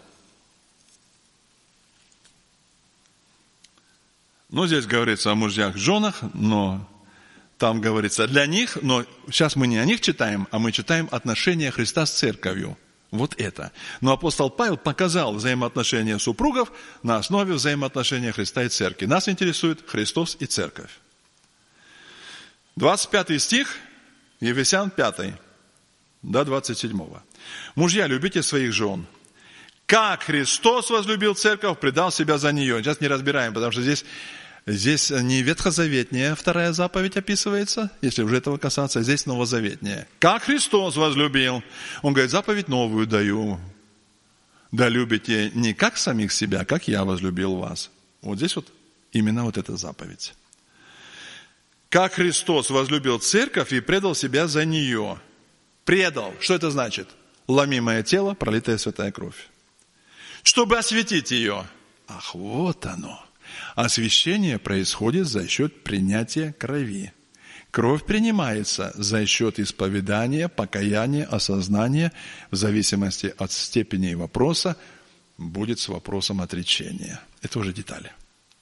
Ну, здесь говорится о мужьях, женах, но там говорится для них, но сейчас мы не о них читаем, а мы читаем отношения Христа с церковью. Вот это. Но апостол Павел показал взаимоотношения супругов на основе взаимоотношения Христа и церкви. Нас интересует Христос и церковь. двадцать пятый стих, Ефесян пятый, до двадцать седьмого. Мужья, любите своих жен. Как Христос возлюбил церковь, предал себя за нее. Сейчас не разбираем, потому что здесь, здесь не ветхозаветняя вторая заповедь описывается, если уже этого касаться, здесь новозаветняя. Как Христос возлюбил. Он говорит, заповедь новую даю. Да любите не как самих себя, как я возлюбил вас. Вот здесь вот именно вот эта заповедь. Как Христос возлюбил церковь и предал себя за нее. Предал. Что это значит? Ломимое тело, пролитая святая кровь. Чтобы осветить ее. Ах, вот оно. Освящение происходит за счет принятия крови. Кровь принимается за счет исповедания, покаяния, осознания, в зависимости от степени вопроса, будет с вопросом отречения. Это уже детали.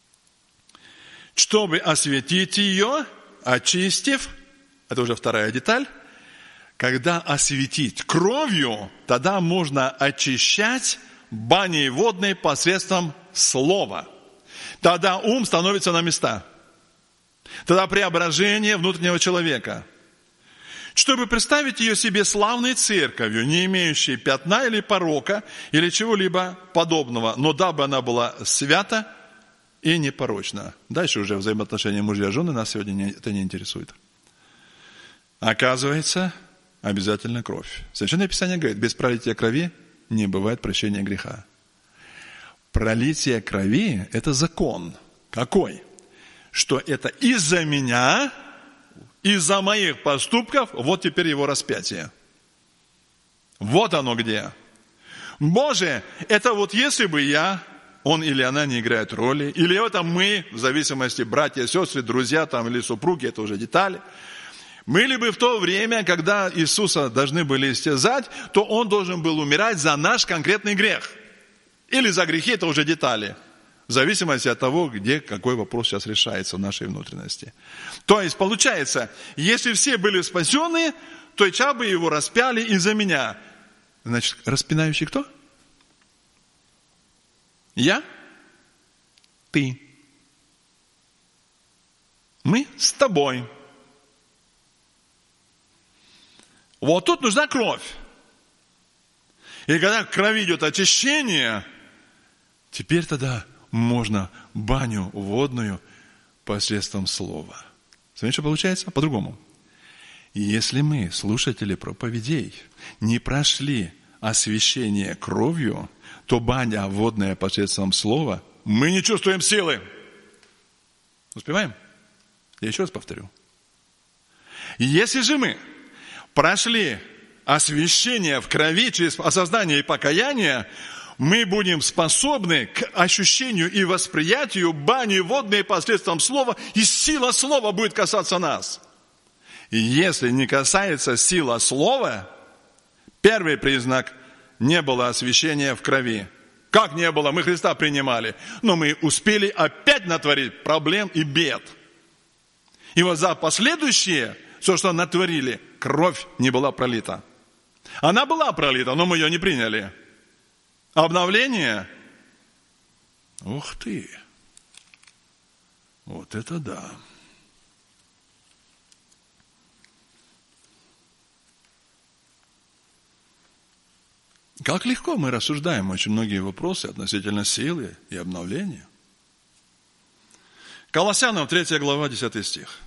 Чтобы осветить ее, очистив, это уже вторая деталь, когда осветить кровью, тогда можно очищать баней водной посредством слова. Тогда ум становится на места. Тогда преображение внутреннего человека. Чтобы представить ее себе славной церковью, не имеющей пятна или порока, или чего-либо подобного, но дабы она была свята и непорочна. Дальше уже взаимоотношения мужья и жены нас сегодня не, это не интересует. Оказывается, обязательно кровь. Священное Писание говорит, без пролития крови не бывает прощения греха. Пролитие крови – это закон. Какой? Что это из-за меня, из-за моих поступков, вот теперь его распятие. Вот оно где. Боже, это вот если бы я, он или она не играет роли, или это мы, в зависимости, братья, сестры, друзья там, или супруги, это уже детали. Мы ли бы в то время, когда Иисуса должны были истязать, то Он должен был умирать за наш конкретный грех. Или за грехи, это уже детали. В зависимости от того, где какой вопрос сейчас решается в нашей внутренности. То есть, получается, если все были спасены, то и ча бы его распяли из-за меня. Значит, распинающий кто? Я? Ты. Мы с тобой. Вот тут нужна кровь. И когда в крови идет очищение, теперь тогда можно баню водную посредством слова. Смотрите, что получается? По-другому. Если мы, слушатели проповедей, не прошли освящение кровью, то баня водная посредством слова, мы не чувствуем силы. Успеваем? Я еще раз повторю. Если же мы прошли освящение в крови через осознание и покаяние, мы будем способны к ощущению и восприятию бани водной посредством слова, и сила слова будет касаться нас. И если не касается сила слова, первый признак – не было освящения в крови. Как не было? Мы Христа принимали, но мы успели опять натворить проблем и бед. И вот за последующее, все, что натворили, кровь не была пролита. Она была пролита, но мы ее не приняли. Обновление? Ух ты! Вот это да! Как легко мы рассуждаем очень многие вопросы относительно силы и обновления. Колоссянам третья глава, десятый стих.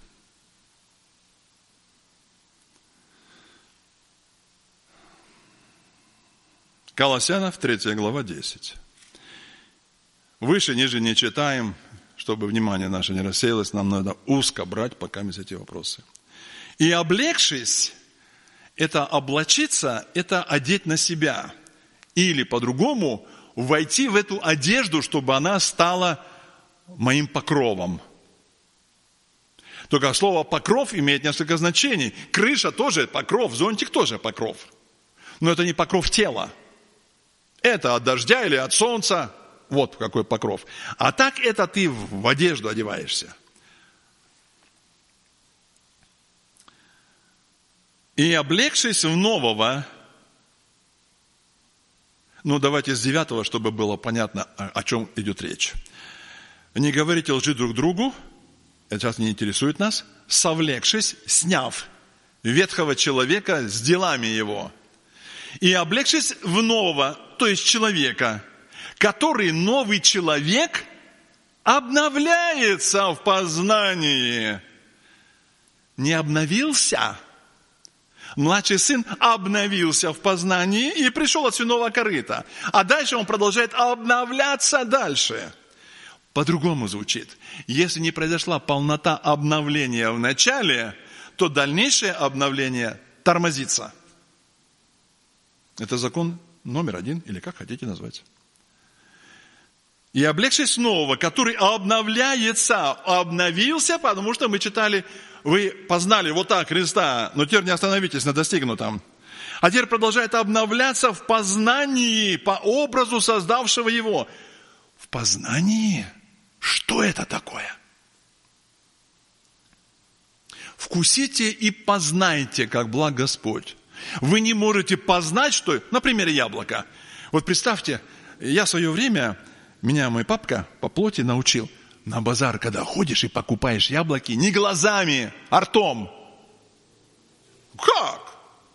Колоссянов, третья глава, десять. Выше, ниже не читаем, чтобы внимание наше не рассеялось, нам надо узко брать пока мы эти вопросы. И облегшись, это облачиться, это одеть на себя. Или по-другому, войти в эту одежду, чтобы она стала моим покровом. Только слово «покров» имеет несколько значений. Крыша тоже покров, зонтик тоже покров. Но это не покров тела. Это от дождя или от солнца. Вот какой покров. А так это ты в одежду одеваешься. И облегшись в нового, ну давайте с девятого, чтобы было понятно, о чем идет речь. Не говорите лжи друг другу, это сейчас не интересует нас, совлекшись, сняв ветхого человека с делами его, и облегшись в нового, то есть человека, который новый человек обновляется в познании. Не обновился. Младший сын обновился в познании и пришел от свиного корыта. А дальше он продолжает обновляться дальше. По-другому звучит. Если не произошла полнота обновления в начале, то дальнейшее обновление тормозится. Это закон номер один, или как хотите назвать. И облегшись нового, который обновляется, обновился, потому что мы читали, вы познали вот так Христа, но теперь не остановитесь на достигнутом. А теперь продолжает обновляться в познании по образу создавшего его. В познании? Что это такое? Вкусите и познайте, как благ Господь. Вы не можете познать, что... Например, яблоко. Вот представьте, я в свое время, меня мой папка по плоти научил, на базар, когда ходишь и покупаешь яблоки, не глазами, а ртом. Как?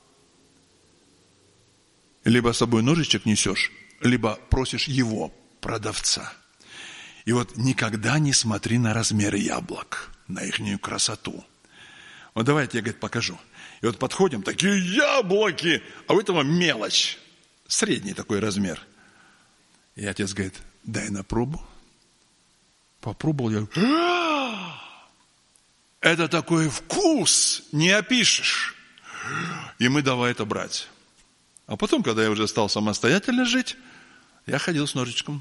Либо с собой ножичек несешь, либо просишь его, продавца. И вот никогда не смотри на размеры яблок, на ихнюю красоту. Вот давайте я, говорит, покажу. И вот подходим, такие яблоки, а у этого мелочь. Средний такой размер. И отец говорит, дай на пробу. Попробовал я. Это такой вкус, не опишешь. И мы давай это брать. А потом, когда я уже стал самостоятельно жить, я ходил с ножичком.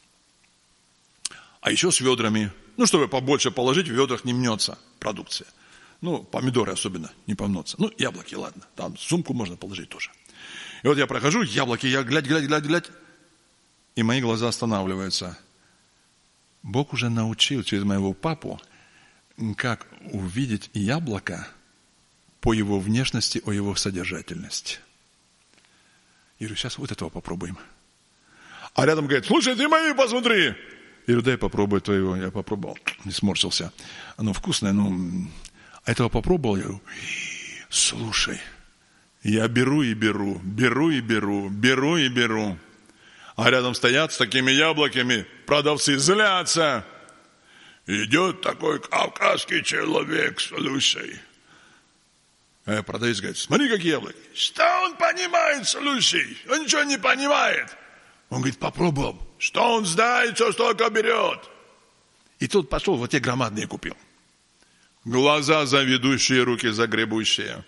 А еще с ведрами. Ну, чтобы побольше положить, в ведрах не мнется продукция. Ну, помидоры особенно не помнутся. Ну, яблоки, ладно. Там сумку можно положить тоже. И вот я прохожу, яблоки, я глядь, глядь, глядь, глядь. И мои глаза останавливаются. Бог уже научил через моего папу, как увидеть яблоко по его внешности, о его содержательности. Я говорю, сейчас вот этого попробуем. А рядом говорит, слушай, ты мои посмотри. Я говорю, дай попробую твоего. Я попробовал, не сморщился. Оно вкусное, но... А этого попробовал, я говорю, слушай, я беру и беру, беру и беру, беру и беру. А рядом стоят с такими яблоками, продавцы злятся. Идет такой кавказский человек, слушай. А продавец говорит, смотри, какие яблоки. Что он понимает, слушай? Он ничего не понимает. Он говорит, попробовал. Что он знает, что столько берет? И тут пошел, вот те громадные купил. Глаза заведущие, руки загребущие.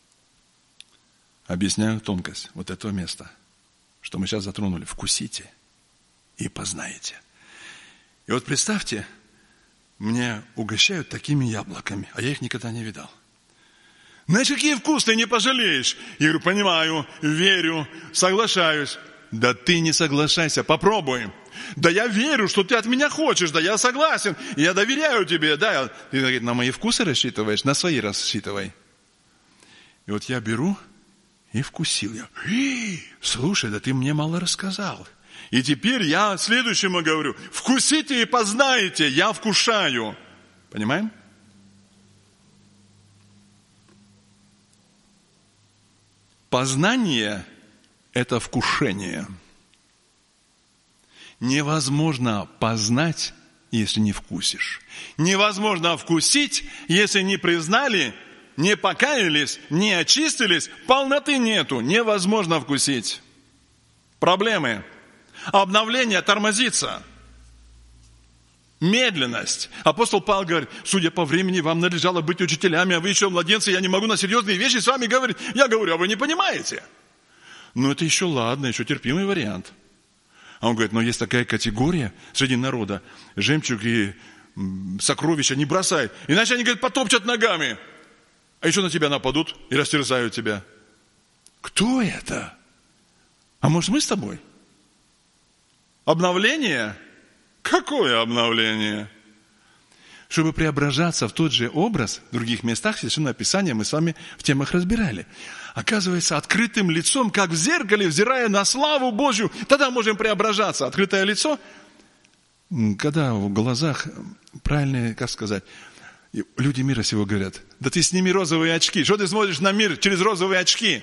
Объясняю тонкость вот этого места, что мы сейчас затронули. Вкусите и познаете. И вот представьте, мне угощают такими яблоками, а я их никогда не видал. Знаешь, какие вкусные, не пожалеешь. Я говорю, понимаю, верю, соглашаюсь. Да ты не соглашайся, попробуй. Да я верю, что ты от меня хочешь, да я согласен, я доверяю тебе, да. Ты говорит, на мои вкусы рассчитываешь, на свои рассчитывай. И вот я беру и вкусил. Я, слушай, да ты мне мало рассказал. И теперь я следующему говорю, вкусите и познаете, я вкушаю. Понимаем? Познание – это вкушение. Невозможно познать, если не вкусишь. Невозможно вкусить, если не признали, не покаялись, не очистились, полноты нету. Невозможно вкусить. Проблемы. Обновление тормозится. Медленность. Апостол Павел говорит, судя по времени, вам надлежало быть учителями, а вы еще младенцы, я не могу на серьезные вещи с вами говорить. Я говорю, а вы не понимаете. Ну, это еще ладно, еще терпимый вариант. А он говорит, но есть такая категория среди народа, жемчуг и сокровища не бросай, иначе они, говорят, потопчат ногами, а еще на тебя нападут и растерзают тебя. Кто это? А может, мы с тобой? Обновление? Какое обновление? Чтобы преображаться в тот же образ, в других местах Священного Писания мы с вами в темах разбирали. Оказывается, открытым лицом, как в зеркале, взирая на славу Божью, тогда можем преображаться. Открытое лицо, когда в глазах правильные, как сказать, люди мира сего говорят, да ты сними розовые очки. Что ты смотришь на мир через розовые очки?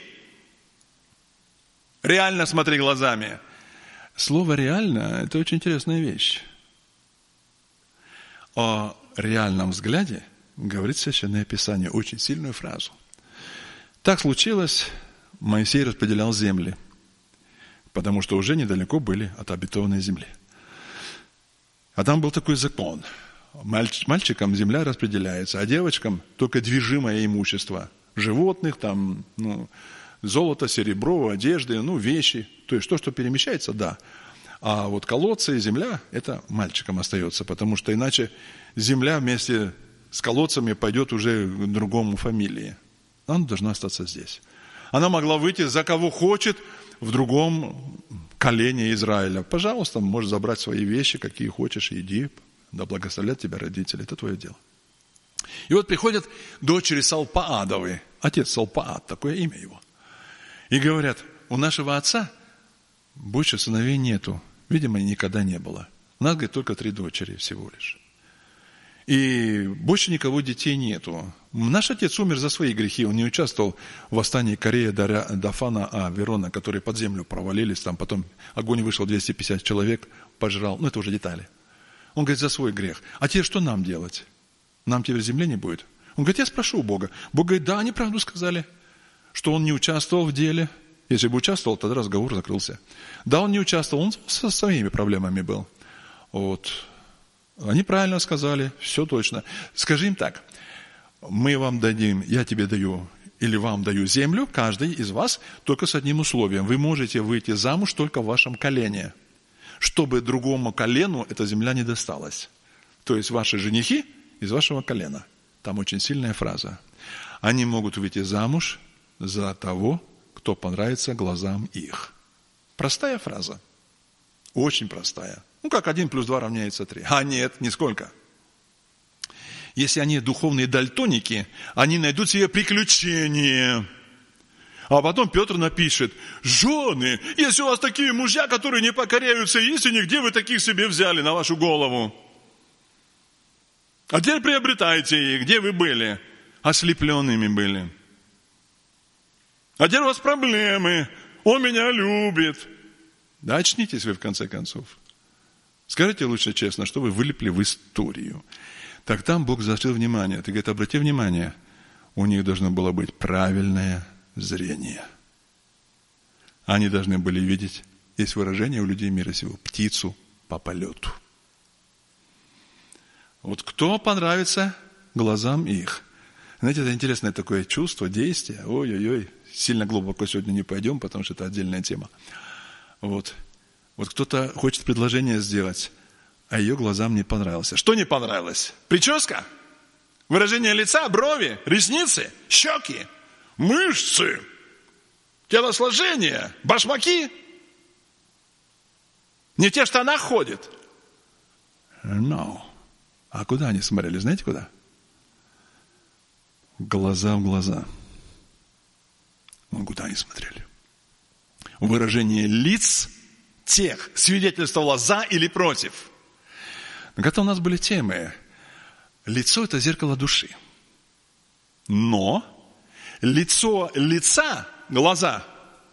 Реально смотри глазами. Слово «реально» – это очень интересная вещь. О реальном взгляде говорит Священное Писание, очень сильную фразу. Так случилось, Моисей распределял земли, потому что уже недалеко были от обетованной земли. А там был такой закон. Мальч, мальчикам земля распределяется, а девочкам только движимое имущество. Животных, там, ну, золото, серебро, одежды, ну, вещи. То есть то, что перемещается, да. А вот колодцы и земля, это мальчикам остается, потому что иначе земля вместе с колодцами пойдет уже к другому фамилии. Она должна остаться здесь. Она могла выйти за кого хочет в другом коления Израиля. Пожалуйста, можешь забрать свои вещи, какие хочешь, и иди. Да благословят тебя родители. Это твое дело. И вот приходят дочери Салпаадовы. Отец Салпаад, такое имя его. И говорят, у нашего отца больше сыновей нету. Видимо, никогда не было. У нас, говорит, только три дочери всего лишь. И больше никого детей нету. Наш отец умер за свои грехи. Он не участвовал в восстании Корея, Дафана, а Верона, которые под землю провалились. Там потом огонь вышел, двести пятьдесят человек пожрал. Ну, это уже детали. Он говорит, за свой грех. А теперь что нам делать? Нам теперь земли не будет. Он говорит, я спрошу у Бога. Бог говорит, да, они правду сказали, что он не участвовал в деле. Если бы участвовал, тогда разговор закрылся. Да, он не участвовал, он со своими проблемами был. Вот. Они правильно сказали, все точно. Скажи им так, мы вам дадим, я тебе даю, или вам даю землю, каждый из вас, только с одним условием. Вы можете выйти замуж только в вашем колене, чтобы другому колену эта земля не досталась. То есть ваши женихи из вашего колена. Там очень сильная фраза. Они могут выйти замуж за того, кто понравится глазам их. Простая фраза. Очень простая. Ну, как один плюс два равняется три. А нет, нисколько. Если они духовные дальтоники, они найдут себе приключения. А потом Петр напишет, жены, если у вас такие мужья, которые не покоряются истине, где вы таких себе взяли на вашу голову? А теперь приобретайте их, где вы были? Ослепленными были. А теперь у вас проблемы, он меня любит. Да очнитесь вы в конце концов. Скажите лучше честно, что вы вылипли в историю. Так там Бог заострил внимание. Ты говорит, обрати внимание, у них должно было быть правильное зрение. Они должны были видеть, есть выражение у людей мира сего, птицу по полету. Вот кто понравится глазам их? Знаете, это интересное такое чувство, действие. Ой-ой-ой, сильно глубоко сегодня не пойдем, потому что это отдельная тема. Вот. Вот кто-то хочет предложение сделать, а ее глазам не понравилось. Что не понравилось? Прическа? Выражение лица, брови, ресницы, щеки, мышцы, телосложение, башмаки? Не в тех штанах ходит? No. А куда они смотрели? Знаете, куда? Глаза в глаза. Вон куда они смотрели. Выражение лиц тех свидетельствовало за или против. Когда у нас были темы, лицо – это зеркало души. Но лицо лица, глаза,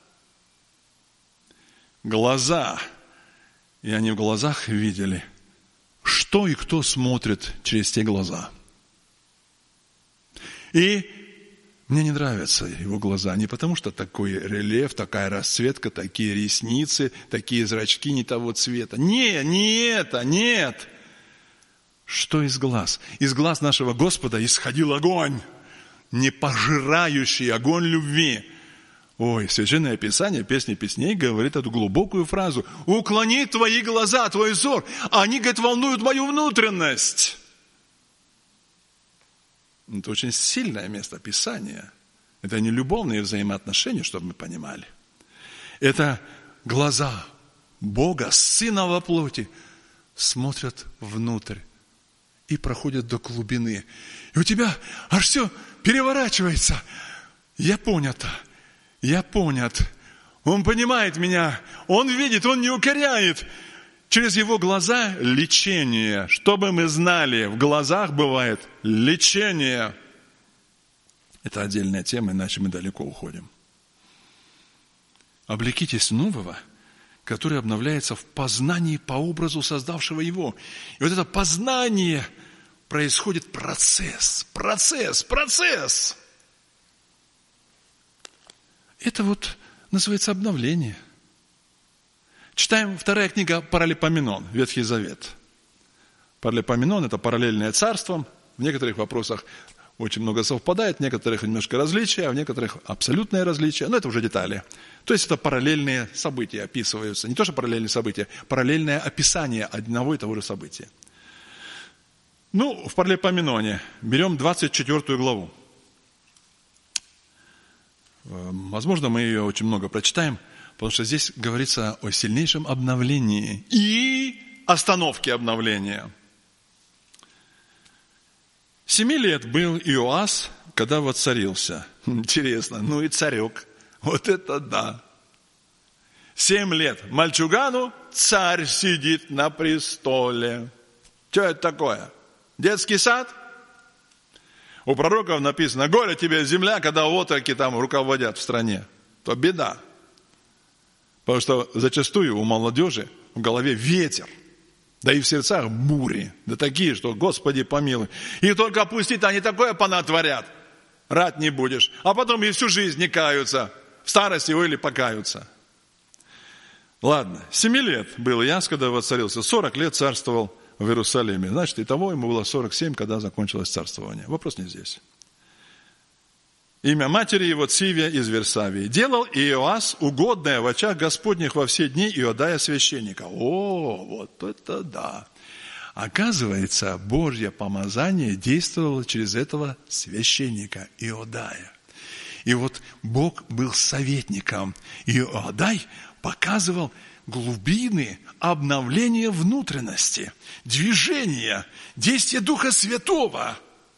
глаза, и они в глазах видели, что и кто смотрит через те глаза. И мне не нравятся его глаза не потому, что такой рельеф, такая расцветка, такие ресницы, такие зрачки не того цвета. Не, не это, нет. Что из глаз? Из глаз нашего Господа исходил огонь, непожирающий огонь любви. Ой, Священное Писание, Песни Песней говорит эту глубокую фразу. «Уклони твои глаза, твой взор, они, говорит, волнуют мою внутренность». Это очень сильное место Писания. Это не любовные взаимоотношения, чтобы мы понимали. Это глаза Бога, Сына во плоти, смотрят внутрь и проходят до глубины. И у тебя аж все переворачивается. Я понят. Я понят. Он понимает меня. Он видит, он не укоряет. Через его глаза лечение. Чтобы мы знали, в глазах бывает лечение. Это отдельная тема, иначе мы далеко уходим. Облекитесь нового, который обновляется в познании по образу создавшего его. И вот это познание происходит процесс, процесс, процесс. Это вот называется обновление. Читаем вторая книга Паралипоменон, Ветхий Завет. Паралипоменон – это параллельное царство. В некоторых вопросах очень много совпадает, в некоторых немножко различия, а в некоторых абсолютное различие. Но это уже детали. То есть это параллельные события описываются. Не то, что параллельные события, параллельное описание одного и того же события. Ну, в Паралипоменоне берем двадцать четвёртую главу. Возможно, мы ее очень много прочитаем. Потому что здесь говорится о сильнейшем обновлении и остановке обновления. Семи лет был Иоас, когда воцарился. Интересно, ну и царек. Вот это да. Семь лет мальчугану царь сидит на престоле. Что это такое? Детский сад? У пророков написано: горе тебе, земля, когда отроки там руководят в стране. То беда. Потому что зачастую у молодежи в голове ветер. Да и в сердцах бури, да такие, что, Господи, помилуй. И только пустить, они такое понатворят. Рад не будешь. А потом и всю жизнь не каются. В старости или покаются. Ладно, семи лет был Иоас, когда воцарился. Сорок лет царствовал в Иерусалиме. Значит, итого ему было сорок семь, когда закончилось царствование. Вопрос не здесь. Имя матери его Цивия из Версавии. Делал Иоас угодное в очах Господних во все дни Иодая священника. О, вот это да. Оказывается, Божье помазание действовало через этого священника Иодая. И вот Бог был советником. Иодай показывал глубины обновления внутренности, движения, действия Духа Святого.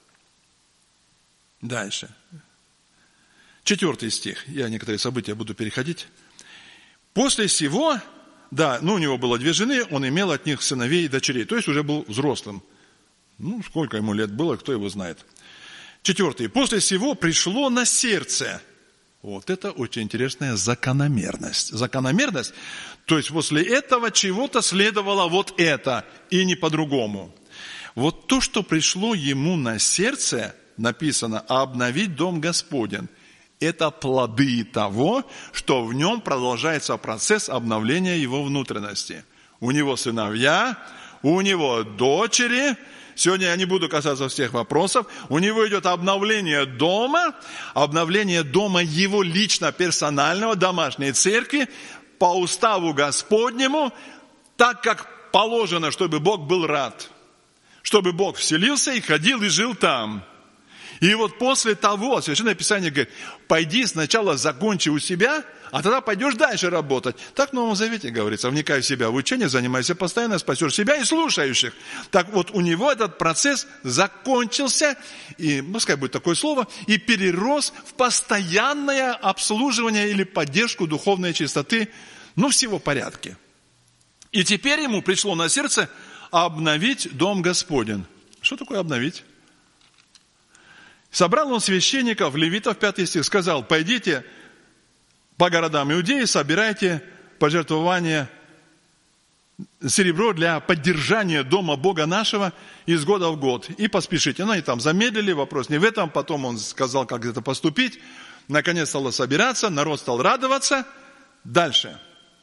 Дальше. Четвертый стих. Я некоторые события буду переходить. После сего, да, ну у него было две жены, он имел от них сыновей и дочерей. То есть уже был взрослым. Ну, сколько ему лет было, кто его знает. Четвертый. После сего пришло на сердце. Вот это очень интересная закономерность. Закономерность, то есть после этого чего-то следовало вот это, и не по-другому. Вот то, что пришло ему на сердце, написано: обновить дом Господень. Это плоды того, что в нем продолжается процесс обновления его внутренности. У него сыновья, у него дочери. Сегодня я не буду касаться всех вопросов. У него идет обновление дома, обновление дома его лично, персонального, домашней церкви, по уставу Господнему, так как положено, чтобы Бог был рад, чтобы Бог вселился и ходил и жил там. И вот после того, Священное Писание говорит: пойди сначала закончи у себя, а тогда пойдешь дальше работать. Так в Новом Завете говорится: вникай в себя в учение, занимайся постоянно, спасешь себя и слушающих. Так вот, у него этот процесс закончился, и, пускай будет такое слово, и перерос в постоянное обслуживание или поддержку духовной чистоты, ну, всего в порядке. И теперь ему пришло на сердце обновить дом Господень. Что такое обновить? Собрал он священников, левитов, пятый стих, сказал: пойдите по городам Иудеи, собирайте пожертвования, серебро для поддержания дома Бога нашего из года в год. И поспешите. Ну, и там замедлили, вопрос не в этом. Потом он сказал, как это поступить. Наконец стало собираться, народ стал радоваться. Дальше.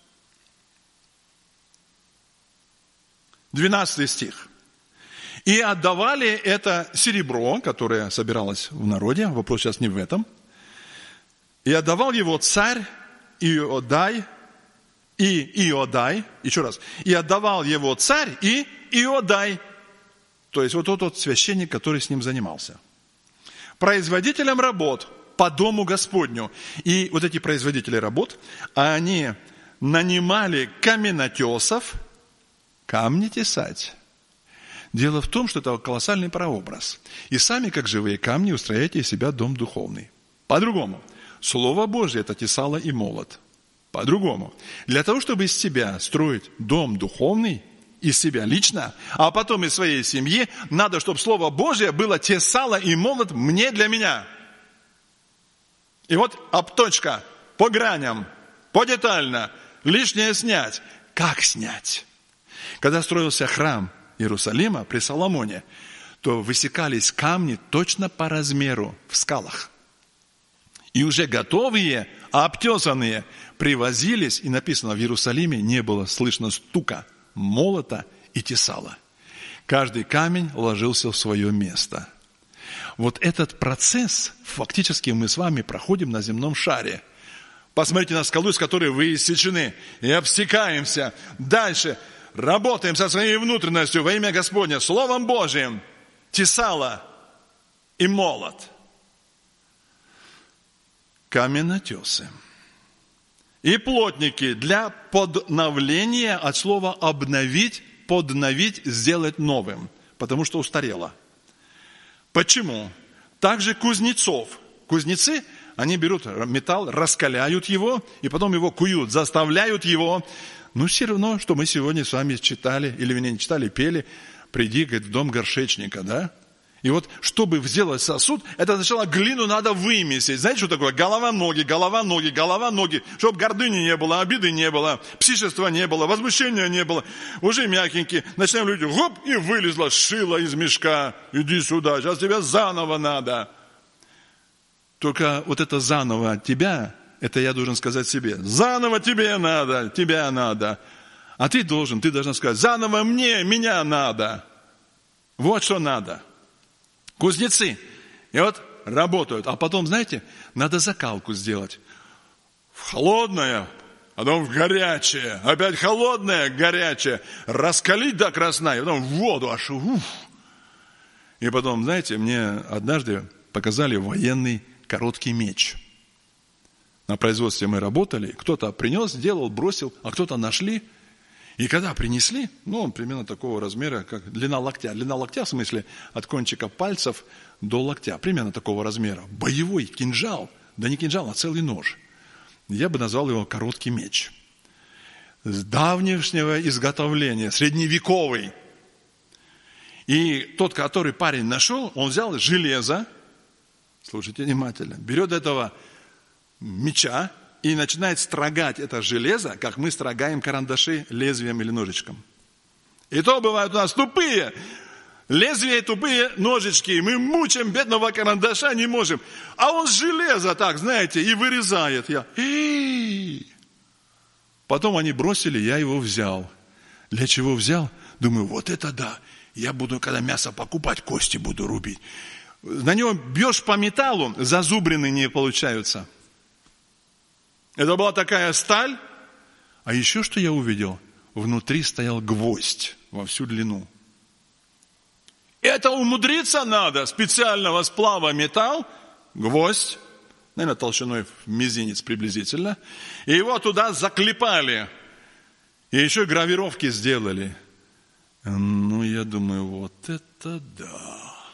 двенадцатый стих. И отдавали это серебро, которое собиралось в народе, вопрос сейчас не в этом. И отдавал его царь Иодай, и Иодай, еще раз, и отдавал его царь и Иодай, то есть вот тот вот священник, который с ним занимался, производителям работ по дому Господню. И вот эти производители работ, они нанимали каменотесов камни тесать. Дело в том, что это колоссальный прообраз. И сами, как живые камни, устрояйте из себя дом духовный. По-другому. Слово Божье – это тесало и молот. По-другому. Для того, чтобы из себя строить дом духовный, из себя лично, а потом из своей семьи, надо, чтобы Слово Божье было тесало и молот мне для меня. И вот обточка по граням, подетально, лишнее снять. Как снять? Когда строился храм Иерусалима при Соломоне, то высекались камни точно по размеру в скалах. И уже готовые, обтесанные, привозились, и написано, в Иерусалиме не было слышно стука молота и тесала. Каждый камень ложился в свое место. Вот этот процесс фактически мы с вами проходим на земном шаре. Посмотрите на скалу, из которой вы иссечены, и обсекаемся. Дальше работаем со своей внутренностью во имя Господня, Словом Божьим, тесало и молот. Каменотесы. и плотники для подновления, от слова обновить, подновить, сделать новым, потому что устарело. Почему? Также кузнецов. Кузнецы, они берут металл, раскаляют его, и потом его куют, заставляют его. Но все равно, что мы сегодня с вами читали, или меня не читали, пели, приди, говорит, в дом горшечника, да? И вот, чтобы сделать сосуд, это сначала глину надо вымесить. Знаете, что такое? Голова, ноги, голова, ноги, голова, ноги. Чтобы гордыни не было, обиды не было, псишества не было, возмущения не было. Уже мягенькие. Начинаем люди, хоп, и вылезла шила из мешка. Иди сюда, сейчас тебе заново надо. Только вот это заново тебя, это я должен сказать себе. Заново тебе надо, тебя надо. А ты должен, ты должна сказать, заново мне, меня надо. Вот что надо. Кузнецы. И вот работают. А потом, знаете, надо закалку сделать. В холодное, потом в горячее. Опять холодное, горячее. Раскалить до красна. И потом в воду аж. Уф. И потом, знаете, мне однажды показали военный короткий меч. На производстве мы работали. Кто-то принес, сделал, бросил, а кто-то нашли. И когда принесли, ну, он примерно такого размера, как длина локтя. Длина локтя, в смысле, от кончика пальцев до локтя. Примерно такого размера. Боевой кинжал. Да не кинжал, а целый нож. Я бы назвал его короткий меч. С давнешнего изготовления, средневековый. И тот, который парень нашел, он взял железо, слушайте внимательно, берет этого меча, и начинает строгать это железо, как мы строгаем карандаши лезвием или ножичком. И то бывают у нас тупые лезвия, тупые ножички. И мы мучаем бедного карандаша, не можем. А он железо так, знаете, и вырезает. Я, и потом они бросили, я его взял. Для чего взял? Думаю, вот это да. Я буду, когда мясо покупать, кости буду рубить. На него бьешь по металлу, зазубрины не получаются. Это была такая сталь. А еще что я увидел? Внутри стоял гвоздь во всю длину. Это умудриться надо. Специального сплава металл, гвоздь, наверное, толщиной в мизинец приблизительно. И его туда заклепали. И еще гравировки сделали. Ну, я думаю, вот это да.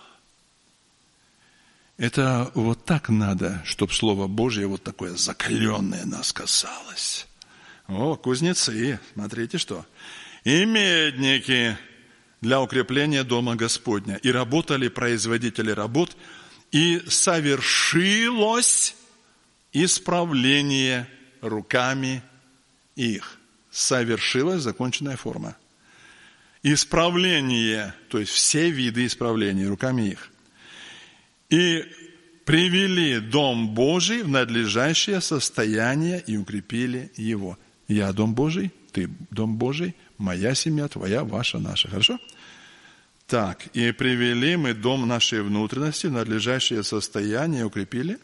Это вот так надо, чтобы Слово Божье вот такое закаленное нас касалось. О, кузнецы, смотрите что. И медники для укрепления дома Господня. И работали производители работ, и совершилось исправление руками их. Совершилась законченная форма. Исправление, то есть все виды исправления руками их. И привели дом Божий в надлежащее состояние и укрепили его. Я дом Божий, ты дом Божий, моя семья, твоя, ваша, наша. Хорошо? Так, и привели мы дом нашей внутренности в надлежащее состояние и укрепили.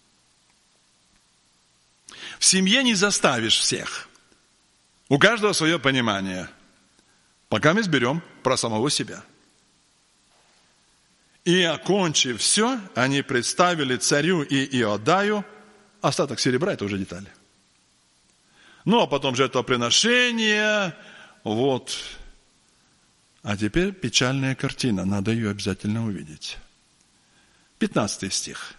В семье не заставишь всех. У каждого свое понимание. Пока мы изберем про самого себя. И, окончив все, они представили царю и Иодаю остаток серебра, это уже детали. Ну, а потом жертвоприношение, вот. А теперь печальная картина, надо ее обязательно увидеть. пятнадцатый стих.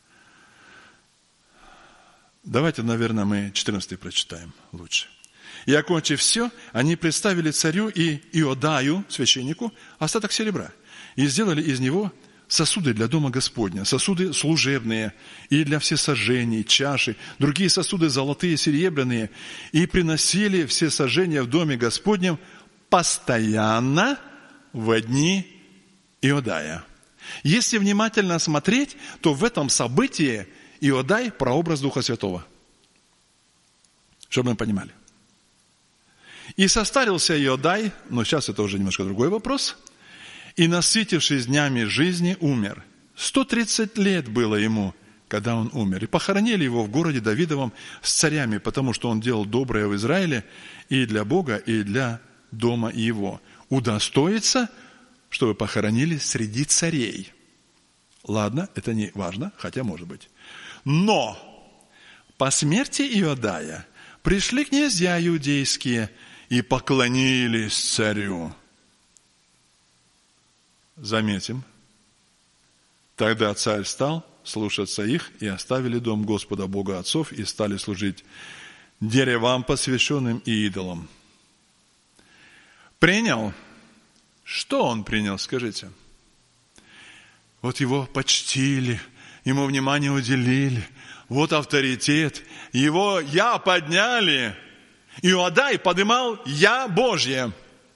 Давайте, наверное, мы четырнадцатый прочитаем лучше. И, окончив все, они представили царю и Иодаю, священнику, остаток серебра. И сделали из него сосуды для дома Господня, сосуды служебные, и для всесожжений, чаши, другие сосуды золотые, серебряные, и приносили всесожжения в доме Господнем постоянно в дни Иодая. Если внимательно смотреть, то в этом событии Иодай – прообраз Духа Святого. Чтобы мы понимали. И состарился Иодай, но сейчас это уже немножко другой вопрос, и, насытившись днями жизни, умер. сто тридцать лет было ему, когда он умер. И похоронили его в городе Давидовом с царями, потому что он делал доброе в Израиле и для Бога, и для дома его. Удостоится, чтобы похоронили среди царей. Ладно, это не важно, хотя может быть. Но по смерти Иодая Пришли князья иудейские и поклонились царю. Заметим. Тогда царь стал слушаться их, и оставили дом Господа Бога отцов, и стали служить деревам, посвященным и идолам. Принял. Что он принял, скажите? Вот его почтили, ему внимание уделили, вот авторитет, его «я» подняли. Иудай подымал «я» Божье.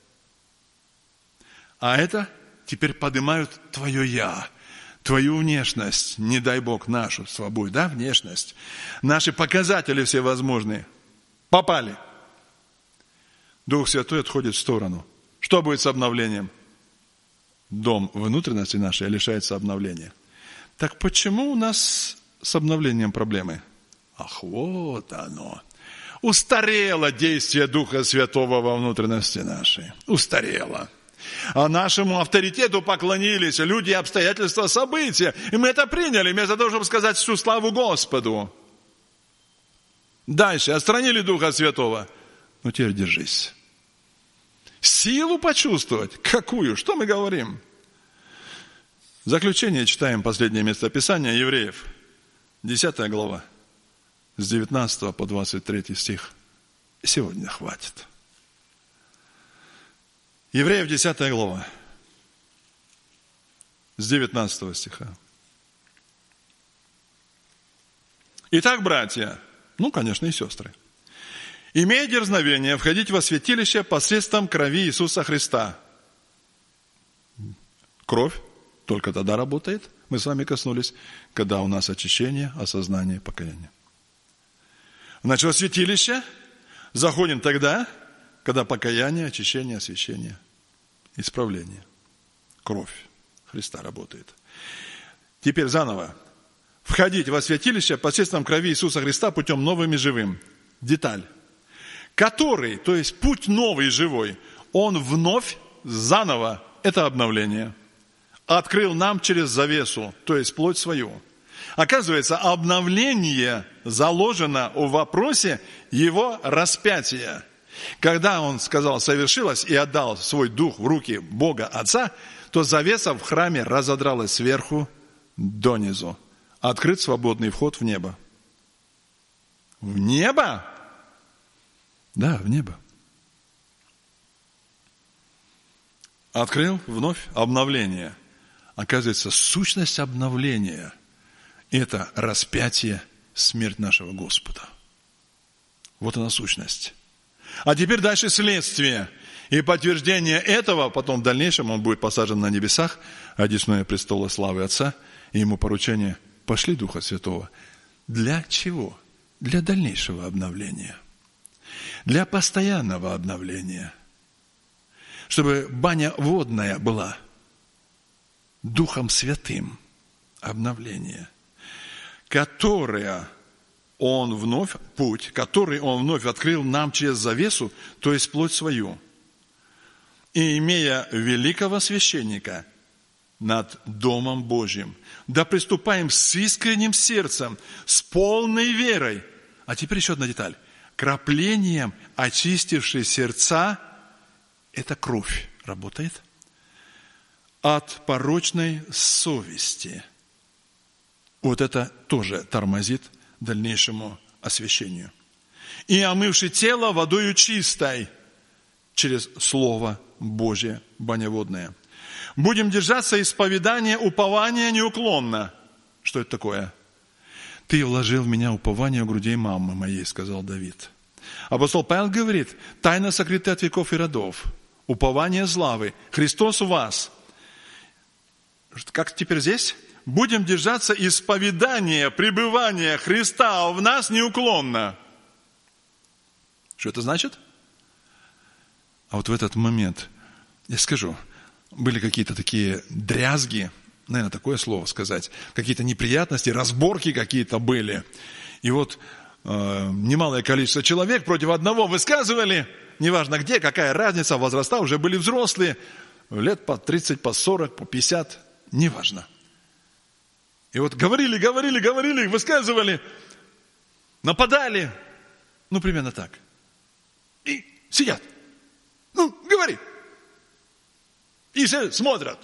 А это теперь поднимают твое «я», твою внешность, не дай Бог нашу с собой, да, внешность. Наши показатели всевозможные попали. Дух Святой отходит в сторону. Что будет с обновлением? Дом внутренности нашей лишается обновления. Так почему у нас с обновлением проблемы? Ах, вот оно. Устарело действие Духа Святого во внутренности нашей. Устарело. А нашему авторитету поклонились люди, обстоятельства, события. И мы это приняли, вместо того, чтобы сказать всю славу Господу. Дальше. Отстранили Духа Святого. Ну, теперь держись. Силу почувствовать. Какую? Что мы говорим? В заключение читаем последнее местописание Евреев. десятая глава. С девятнадцатого по двадцать третий стих. Сегодня хватит. Евреев десятая глава. С девятнадцатого стиха. Итак, братья, ну, конечно, и сестры, имея дерзновение входить во святилище посредством крови Иисуса Христа. Кровь только тогда работает, мы с вами коснулись, когда у нас очищение, осознание, покаяние. Значит, во святилище заходим тогда, когда покаяние, очищение, освящение, исправление. Кровь Христа работает. Теперь заново. Входить во святилище посредством крови Иисуса Христа путем новым и живым. Деталь. Который, то есть путь новый и живой, он вновь, заново, это обновление, открыл нам через завесу, то есть плоть свою. Оказывается, обновление заложено в вопросе его распятия. Когда он сказал «совершилось» и отдал свой дух в руки Бога Отца, то завеса в храме разодралась сверху донизу. Открыт свободный вход в небо. В небо? Да, в небо. Открыл вновь обновление. Оказывается, сущность обновления – это распятие, смерть нашего Господа. Вот она сущность. А теперь дальше следствие. И подтверждение этого, потом в дальнейшем он будет посажен на небесах, одесную престола славы Отца, и ему поручение – пошли Духа Святого. Для чего? Для дальнейшего обновления. Для постоянного обновления. Чтобы баня водная была Духом Святым. Обновление. Которое Он вновь, путь, который Он вновь открыл нам через завесу, то есть плоть свою. И имея великого священника над Домом Божьим, да приступаем с искренним сердцем, с полной верой. А теперь еще одна деталь. Краплением очистившей сердца, это кровь работает, от порочной совести. Вот это тоже тормозит дальнейшему освящению. И омывши тело водою чистой через Слово Божье баневодное. Будем держаться исповедания, упования неуклонно. Что это такое? Ты вложил в меня упование у грудей мамы моей, сказал Давид. Апостол Павел говорит, тайна сокрыта от веков и родов. Упование славы. Христос у вас. Как теперь здесь? Будем держаться исповедания, пребывания Христа в нас неуклонно. Что это значит? А вот в этот момент, я скажу, были какие-то такие дрязги, наверное, такое слово сказать, какие-то неприятности, разборки какие-то были. И вот э, немалое количество человек против одного высказывали, неважно где, какая разница, возраста уже были взрослые, лет по тридцать, по сорок, по пятьдесят, неважно. И вот говорили, говорили, говорили, высказывали, нападали. Ну, примерно так. И сидят. Ну, говори. И все смотрят.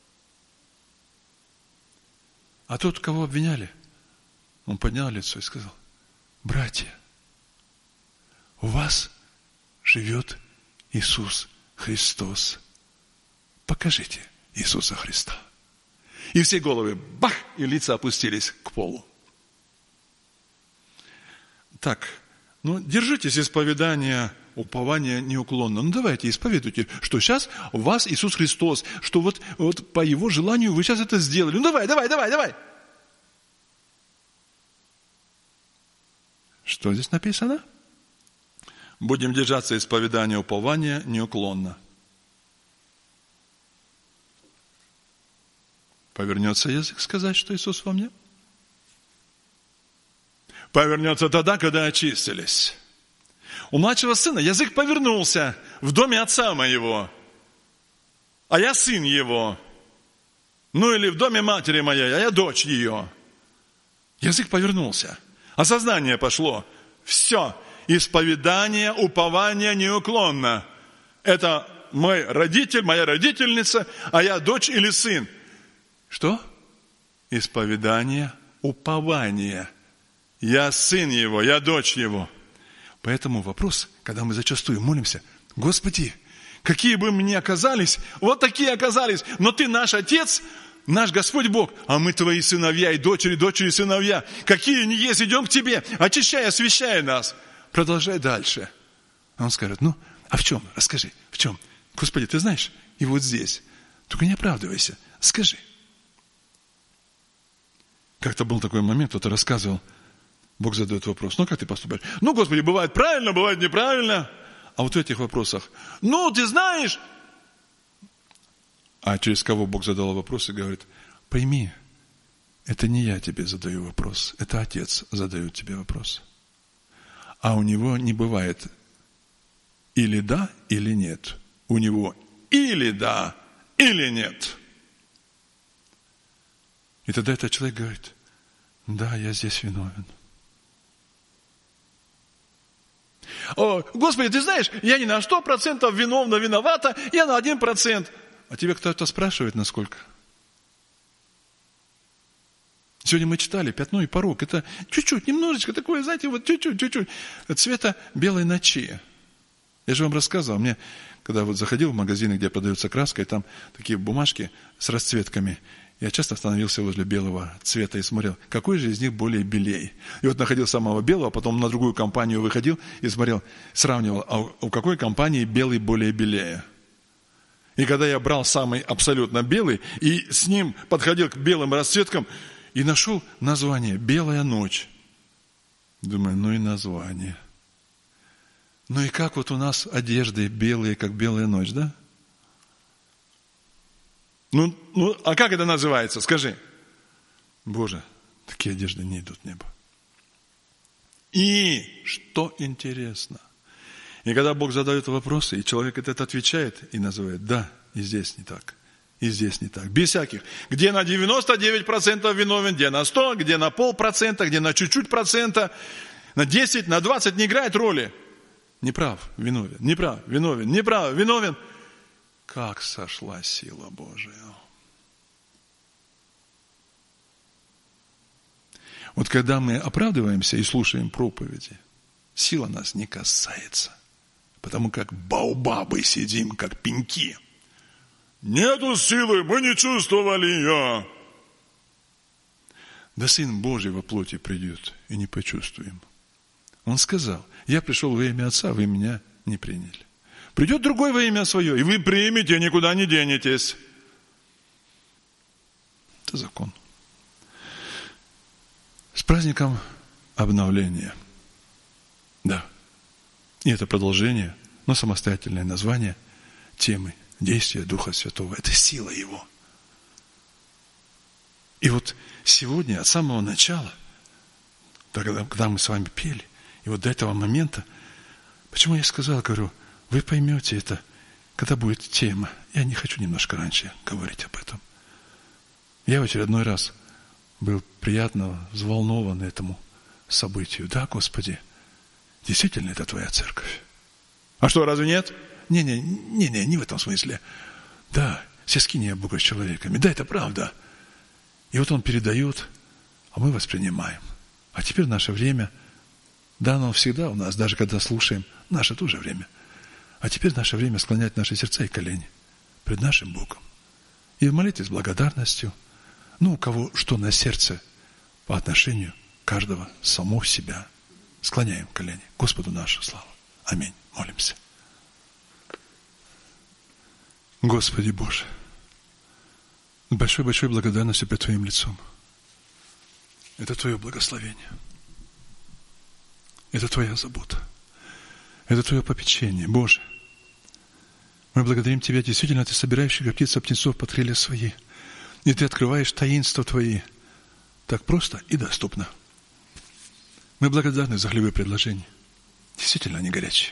А тот, кого обвиняли, он поднял лицо и сказал: братья, у вас живет Иисус Христос. Покажите Иисуса Христа. И все головы бах, и лица опустились к полу. Так, ну, держитесь исповедания, упования неуклонно. Ну, давайте, исповедуйте, что сейчас у вас Иисус Христос, что вот, вот по Его желанию вы сейчас это сделали. Ну, давай, давай, давай, давай. Что здесь написано? Будем держаться исповедания, упования неуклонно. Повернется язык сказать, что Иисус во мне? Повернется тогда, когда очистились. У младшего сына язык повернулся в доме отца моего, а я сын его. Ну или в доме матери моей, а я дочь ее. Язык повернулся. Осознание пошло. Все. Исповедание, упование неуклонно. Это мой родитель, моя родительница, а я дочь или сын. Что? Исповедание, упование. Я сын его, я дочь его. Поэтому вопрос, когда мы зачастую молимся: Господи, какие бы мы ни оказались, вот такие оказались, но Ты наш Отец, наш Господь Бог, а мы Твои сыновья и дочери, дочери, сыновья. Какие ни есть, идем к Тебе, очищай, освящай нас. Продолжай дальше. А он скажет: ну, а в чем? Расскажи, в чем? Господи, Ты знаешь, и вот здесь. Только не оправдывайся, скажи. Как-то был такой момент, кто-то рассказывал, Бог задает вопрос: ну, как ты поступаешь? Ну, Господи, бывает правильно, бывает неправильно. А вот в этих вопросах: ну, ты знаешь. А через кого Бог задал вопрос и говорит: пойми, это не я тебе задаю вопрос, это Отец задает тебе вопрос. А у него не бывает или да, или нет. У него или да, или нет. И тогда этот человек говорит: да, я здесь виновен. О, Господи, ты знаешь, я не на сто процентов виновна, виновата, я на один процент. А тебя кто-то спрашивает, насколько? Сегодня мы читали пятно и порок. Это чуть-чуть, немножечко такое, знаете, вот чуть-чуть, чуть-чуть. Цвета белой ночи. Я же вам рассказывал, мне, когда вот заходил в магазины, где продается краска, и там такие бумажки с расцветками, я часто остановился возле белого цвета и смотрел, какой же из них более белей. И вот находил самого белого, потом на другую компанию выходил и смотрел, сравнивал, а у какой компании белый более белее. И когда я брал самый абсолютно белый и с ним подходил к белым расцветкам и нашел название «Белая ночь». Думаю, ну и название. Ну и как вот у нас одежды белые, как белая ночь, да? Ну, ну, а как это называется? Скажи. Боже, такие одежды не идут в небо. И что интересно? И когда Бог задает вопросы, и человек этот отвечает и называет: да, и здесь не так, и здесь не так. Без всяких. Где на девяносто девять процентов виновен, где на сто, где на полпроцента, где на чуть-чуть процента, на десять, на двадцать не играет роли. Неправ, виновен, неправ, виновен, неправ, виновен. Как сошла сила Божия. Вот когда мы оправдываемся и слушаем проповеди, сила нас не касается. Потому как баобабы сидим, как пеньки. Нету силы, мы не чувствовали ее. Да Сын Божий во плоти придет, и не почувствуем. Он сказал: я пришел во имя Отца, вы меня не приняли. Придет другой во имя свое, и вы примете, никуда не денетесь. Это закон. С праздником обновления. Да. И это продолжение, но самостоятельное название темы действия Духа Святого. Это сила Его. И вот сегодня, от самого начала, тогда, когда мы с вами пели, и вот до этого момента, почему я сказал, говорю, вы поймете это, когда будет тема. Я не хочу немножко раньше говорить об этом. Я в очередной раз был приятно взволнован этому событию. Да, Господи, Действительно, это твоя церковь. А что, разве нет? Не-не, не-не, не в этом смысле. Да, сискиния Бога с человеками. Да, это правда. И вот Он передает, а мы воспринимаем. А теперь наше время, да, оно всегда у нас, даже когда слушаем, наше тоже время. А теперь наше время склонять наши сердца и колени пред нашим Богом. И молитесь с благодарностью. Ну, у кого что на сердце по отношению каждого самого себя. Склоняем колени. Господу нашу славу. Аминь. Молимся. Господи Боже, с большой-большой благодарностью пред Твоим лицом. Это Твое благословение. Это Твоя забота. Это Твое попечение. Боже, мы благодарим Тебя, действительно, Ты собираешь птиц, птенцов под крылья свои. И Ты открываешь таинства Твои так просто и доступно. Мы благодарны за хлебы предложений. Действительно, они горячие.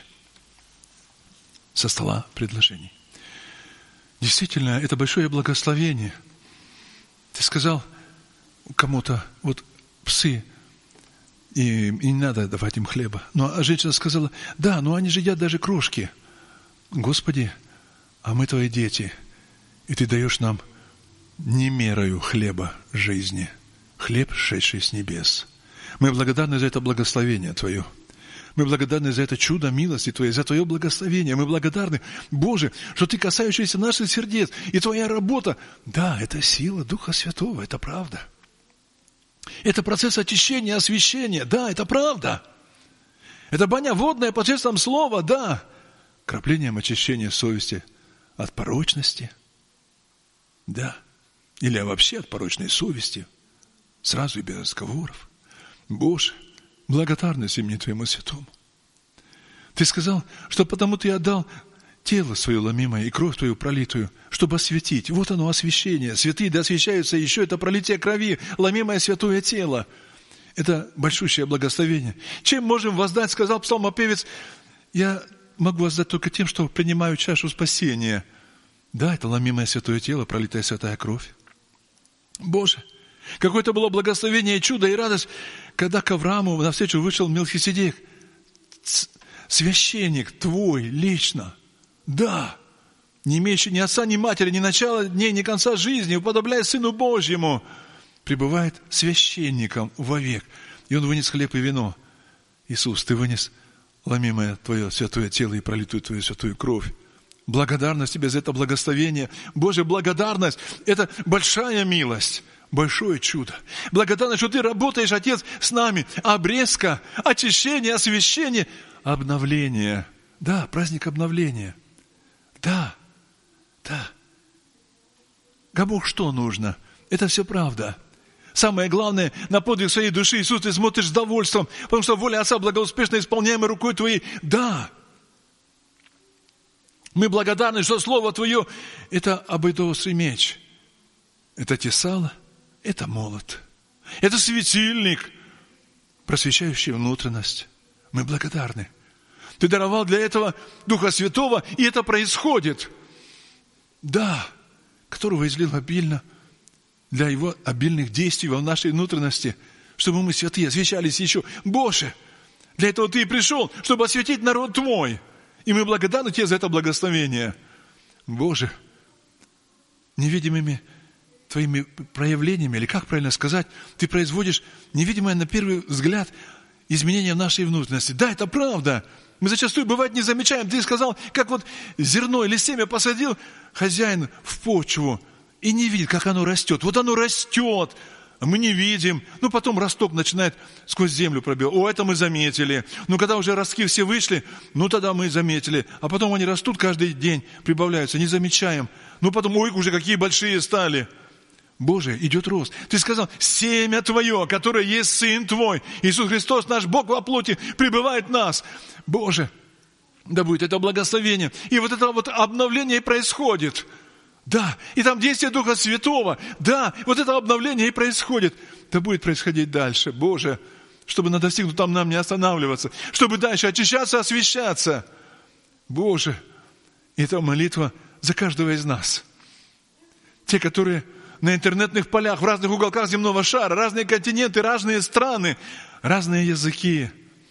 Со стола предложений. Действительно, это большое благословение. Ты сказал кому-то, вот псы, и, и не надо давать им хлеба. Но женщина сказала, да, но они же едят даже крошки. Господи, а мы Твои дети, и Ты даешь нам не мерою хлеба жизни, хлеб, шедший с небес. Мы благодарны за это благословение Твое. Мы благодарны за это чудо милости Твоей, за Твое благословение. Мы благодарны, Боже, что Ты касающийся наших сердец. И Твоя работа, да, это сила Духа Святого, это правда. Это процесс очищения, освящения, да, это правда. Это баня водная посредством слова, да. Краплением очищения совести от порочности, да. Или вообще от порочной совести, сразу и без разговоров. Боже, благодарность имени Твоему святому. Ты сказал, что потому Ты отдал тело свое ломимое и кровь Твою пролитую, чтобы осветить. Вот оно, освящение. Святые да освящаются, еще это пролитие крови, ломимое святое тело. Это большущее благословение. Чем можем воздать, сказал псалмопевец, я могу воздать только тем, что принимаю чашу спасения. Да, это ломимое святое тело, пролитая святая кровь. Боже, какое-то было благословение, чудо и радость, когда к Аврааму навстречу вышел Мелхиседек, священник Твой лично. Да, не имеющий ни отца, ни матери, ни начала дней, ни конца жизни, уподобляясь Сыну Божьему, пребывает священником вовек. И Он вынес хлеб и вино. Иисус, Ты вынес ломимое Твое святое тело и пролитую Твою святую кровь. Благодарность Тебе за это благословение. Боже, благодарность – это большая милость, большое чудо. Благодарность, что Ты работаешь, Отец, с нами. Обрезка, очищение, освящение, обновление. Да, праздник обновления. Да, да. Кому что нужно? Это все правда. Самое главное, на подвиг своей души, Иисус, Ты смотришь с довольством, потому что воля Отца благоуспешно исполняемая рукой Твоей. Да. Мы благодарны, что Слово Твое – это обоидоострый меч. Это тесало, это молот. Это светильник, просвещающий внутренность. Мы благодарны. Ты даровал для этого Духа Святого, и это происходит. Да, которого излил обильно для Его обильных действий в нашей внутренности, чтобы мы святые освящались еще. Боже, для этого Ты и пришел, чтобы осветить народ Твой. И мы благодарны Тебе за это благословение. Боже, невидимыми Твоими проявлениями, или как правильно сказать, Ты производишь невидимое на первый взгляд изменение в нашей внутренности. Да, это правда. Мы зачастую, бывает, не замечаем. Ты сказал, как вот зерно или семя посадил хозяин в почву и не видит, как оно растет. Вот оно растет, а мы не видим. Ну, потом росток начинает сквозь землю пробивать. О, это мы заметили. Ну, когда уже ростки все вышли, ну, тогда мы заметили. А потом они растут каждый день, прибавляются, не замечаем. Ну, потом, ой, уже какие большие стали. Боже, идет рост. Ты сказал, семя Твое, которое есть Сын Твой. Иисус Христос, наш Бог во плоти, пребывает в нас. Боже, да будет это благословение. И вот это вот обновление происходит. Да, и там действие Духа Святого. Да, вот это обновление и происходит. Да будет происходить дальше. Боже, чтобы на достигнутом нам не останавливаться. Чтобы дальше очищаться, освящаться. Боже, это молитва за каждого из нас. Те, которые на интернетных полях, в разных уголках земного шара, разные континенты, разные страны, разные языки,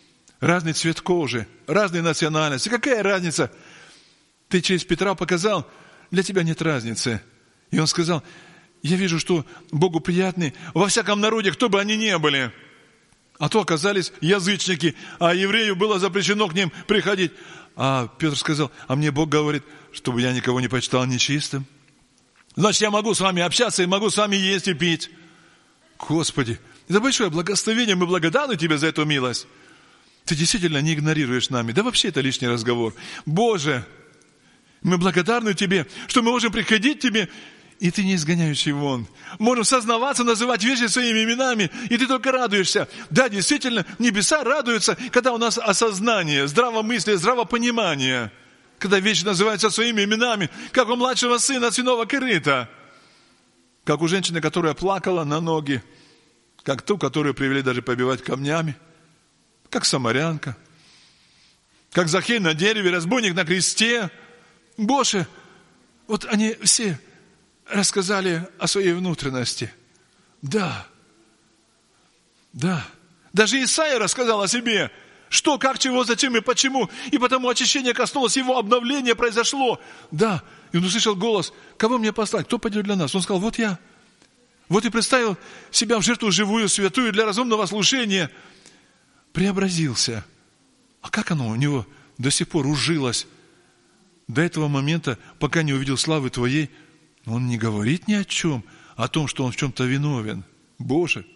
разный цвет кожи, разные национальности. Какая разница? Ты через Петра показал, для тебя нет разницы. И он сказал, я вижу, что Богу приятны во всяком народе, кто бы они ни были. А то оказались язычники, а еврею было запрещено к ним приходить. А Петр сказал, а мне Бог говорит, чтобы я никого не почитал нечистым. Значит, я могу с вами общаться и могу с вами есть и пить. Господи, это большое благословение, мы благодарны Тебе за эту милость. Ты действительно не игнорируешь нами. Да вообще это лишний разговор. Боже, мы благодарны Тебе, что мы можем приходить к Тебе, и Ты не изгоняешь его вон. Можем сознаваться, называть вещи своими именами, и Ты только радуешься. Да, действительно, небеса радуются, когда у нас осознание, здравомыслие, здравопонимание. Когда вещи называются своими именами, как у младшего сына свиного корыта. Как у женщины, которая плакала на ноги. Как ту, которую привели даже побивать камнями. Как самарянка. Как Захей на дереве, разбойник на кресте. Боже, вот они все рассказали о своей внутренности. Да, да. Даже Исаия рассказал о себе. Что, как, чего, зачем и почему. И потому очищение коснулось его, обновление произошло. Да, и он услышал голос, кого мне послать, кто пойдет для нас? Он сказал, вот я. Вот и представил себя в жертву живую, святую, для разумного служения. Преобразился. А как оно у него до сих пор ужилось? До этого момента, пока не увидел славы Твоей, он не говорит ни о чем, о том, что он в чем-то виновен. Боже,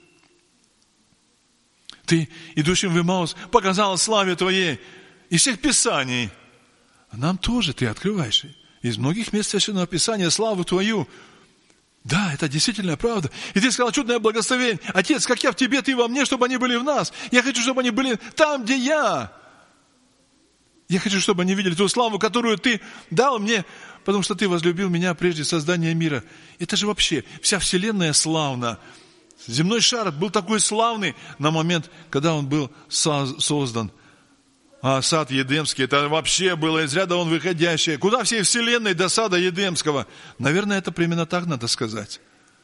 Ты, идущим в Имаус, показал славе Твоей из всех Писаний. А нам тоже Ты открываешь из многих мест Священного Писания славу Твою. Да, это действительно правда. И Ты сказал чудное благословение. Отец, как я в Тебе, Ты во мне, чтобы они были в нас. Я хочу, чтобы они были там, где я. Я хочу, чтобы они видели ту славу, которую Ты дал мне, потому что Ты возлюбил меня прежде создания мира. Это же вообще вся вселенная славна. Земной шар был такой славный на момент, когда он был создан. А сад Едемский, это вообще было из ряда вон выходящее. Куда всей вселенной до сада Едемского? Наверное, это примерно так надо сказать.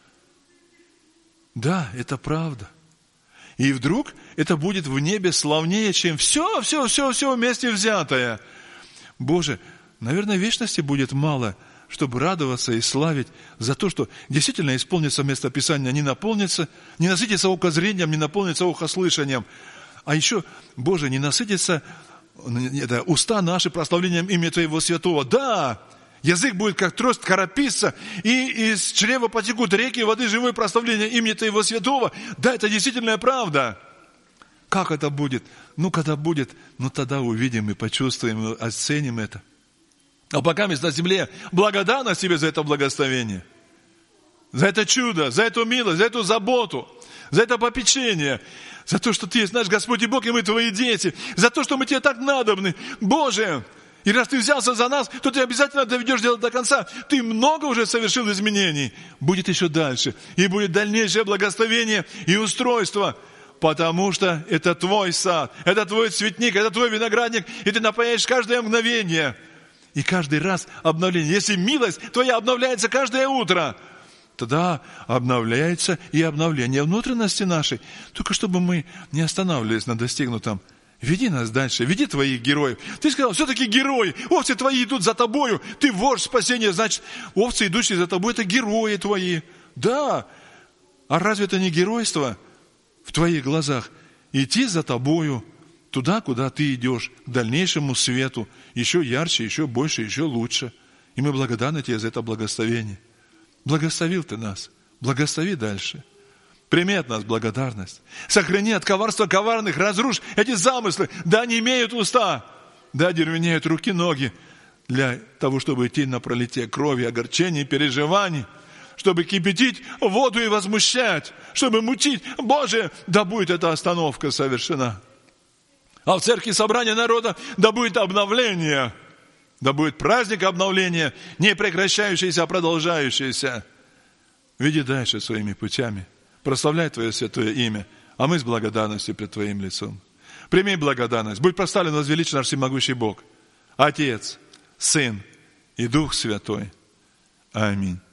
Да, это правда. И вдруг это будет в небе славнее, чем все, все, все, все вместе взятое. Боже, наверное, вечности будет мало, чтобы радоваться и славить за то, что действительно исполнится местописание, не наполнится, не насытится око зрением, не наполнится ухо слышанием. А еще, Боже, не насытится это, уста наши прославлением имени Твоего святого. Да, язык будет как трость корописца, и из чрева потекут реки воды живой прославления имени Твоего святого. Да, это действительно правда. Как это будет? Ну, когда будет, ну тогда увидим и почувствуем, и оценим это. А пока мы на земле благодарность Тебе за это благословение, за это чудо, за эту милость, за эту заботу, за это попечение, за то, что Ты есть наш Господь и Бог, и мы Твои дети, за то, что мы Тебе так надобны. Боже, и раз Ты взялся за нас, то Ты обязательно доведешь дело до конца. Ты много уже совершил изменений. Будет еще дальше. И будет дальнейшее благословение и устройство. Потому что это Твой сад, это Твой цветник, это Твой виноградник, и Ты напояешь каждое мгновение. И каждый раз обновление. Если милость Твоя обновляется каждое утро, тогда обновляется и обновление внутренности нашей. Только чтобы мы не останавливались на достигнутом. Веди нас дальше, веди Твоих героев. Ты сказал, все-таки герои, овцы Твои идут за Тобою. Ты вождь спасения, значит, овцы, идущие за Тобой, это герои Твои. Да, а разве это не геройство в Твоих глазах? Идти за Тобою туда, куда Ты идешь, к дальнейшему свету, еще ярче, еще больше, еще лучше. И мы благодарны Тебе за это благословение. Благословил Ты нас, благослови дальше. Прими от нас благодарность. Сохрани от коварства коварных, разрушь эти замыслы. Да, не имеют уста, да, деревенеют руки, ноги для того, чтобы идти на пролитие крови, огорчений, переживаний, чтобы кипятить воду и возмущать, чтобы мутить. Боже, да будет эта остановка совершена. А в церкви собрания народа да будет обновление, да будет праздник обновления, не прекращающийся, а продолжающийся. Веди дальше своими путями. Прославляй Твое святое имя, а мы с благодарностью пред Твоим лицом. Прими благодарность. Будь прославлен, возвеличен наш всемогущий Бог, Отец, Сын и Дух Святой. Аминь.